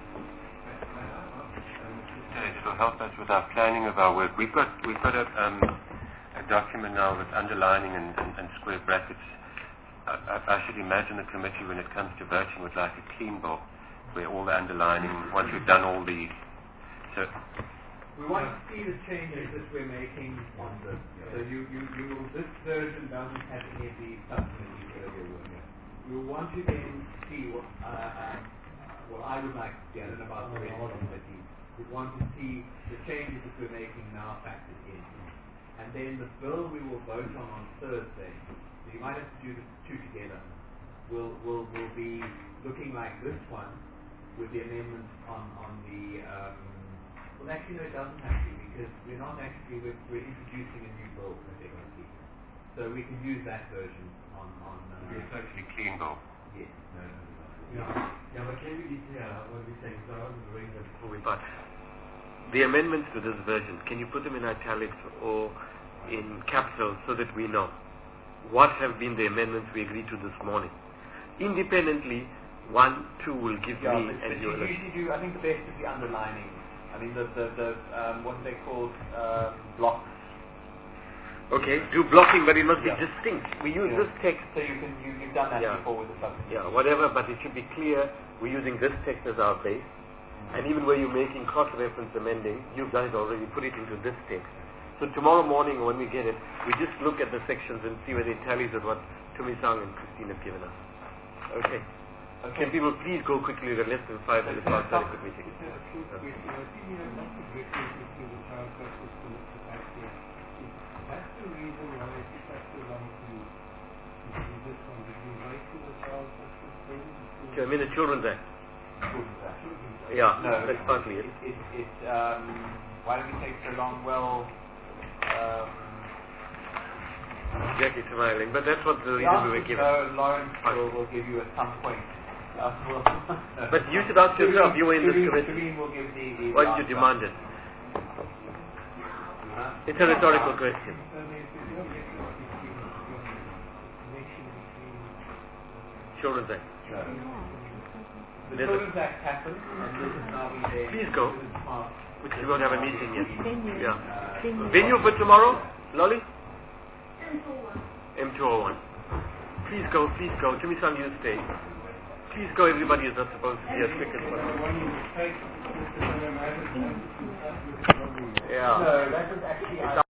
It will help us with our planning of our work. We've got we've got a, um, a document now with underlining and, and, and square brackets. I, I, I should imagine the committee, when it comes to voting, would like a clean book where all the underlining, once we've done all the... So, We want to see the changes that we're making on this. So you, you, you will, this version doesn't have any of the subcommittees earlier work. We will want you then to see what, uh, uh, what I would like to see. I don't know about the rest of the committee. We want to see the changes that we're making now factored in. And then the bill we will vote on on Thursday. So you might have to do the two together. will will will be looking like this one with the amendments on on the. Um, well, actually, no, it doesn't actually, because we're not actually we're, we're introducing a new bill that they're going to see. So we can use that version on on. Uh, It's actually clean bill. Yes. No, no, no. Yeah, yeah, but can we be clear what we're saying? So I was reading the before we part. The amendments to this version, can you put them in italics or in capitals so that we know what have been the amendments we agreed to this morning? Independently, one, two will give yeah, me but, and but you. you usually do. I think the best is the underlining. I mean, the the, the um, what are they called? Um, blocks. Okay, do blocking, but it must Yeah. be distinct. We use Yeah. this text. So you can you, you've done that Yeah. before with the substance. Yeah, whatever, but it should be clear we're using this text as our base. And even where you're making cross-reference amending, you've done it already, put it into this text. So tomorrow morning when we get it, we just look at the sections and see whether it tallies with what Tumisang and Christine have given us. Okay. Okay. Can people please go quickly, we're less than five minutes past the record meeting. It's a true question. I think we have not aggressive with the child justice capacity. That's the reason why it took us so long to, to do this one. Did we wait for the child justice bill? Okay, I mean the Children's Act. Children's Act. Yeah, No, that's partly it. It, it, it um, why did we take so long? Well, um, Jackie's smiling, but that's what the the reason we were answer given. no, Lawrence will, will give you at some point. Uh, well, no. But you should ask yourself, you were in this Shireen- committee. Shireen will give the, the Why did you answer. demand it? Huh? It's a rhetorical question. So there's a real difference between the connection between Children's Act. No. The There's a- Children's Act happened, and this is now being there. Please go. This is smart. Which we won't have a meeting yet. Venue. Yeah. Uh, Venue. Venue for tomorrow, Lolly? M two oh one. Please go, please go. Jimmy-san, you stay. Please go, everybody is not supposed to be as quick as possible. one you take, Yeah. No, that was actually.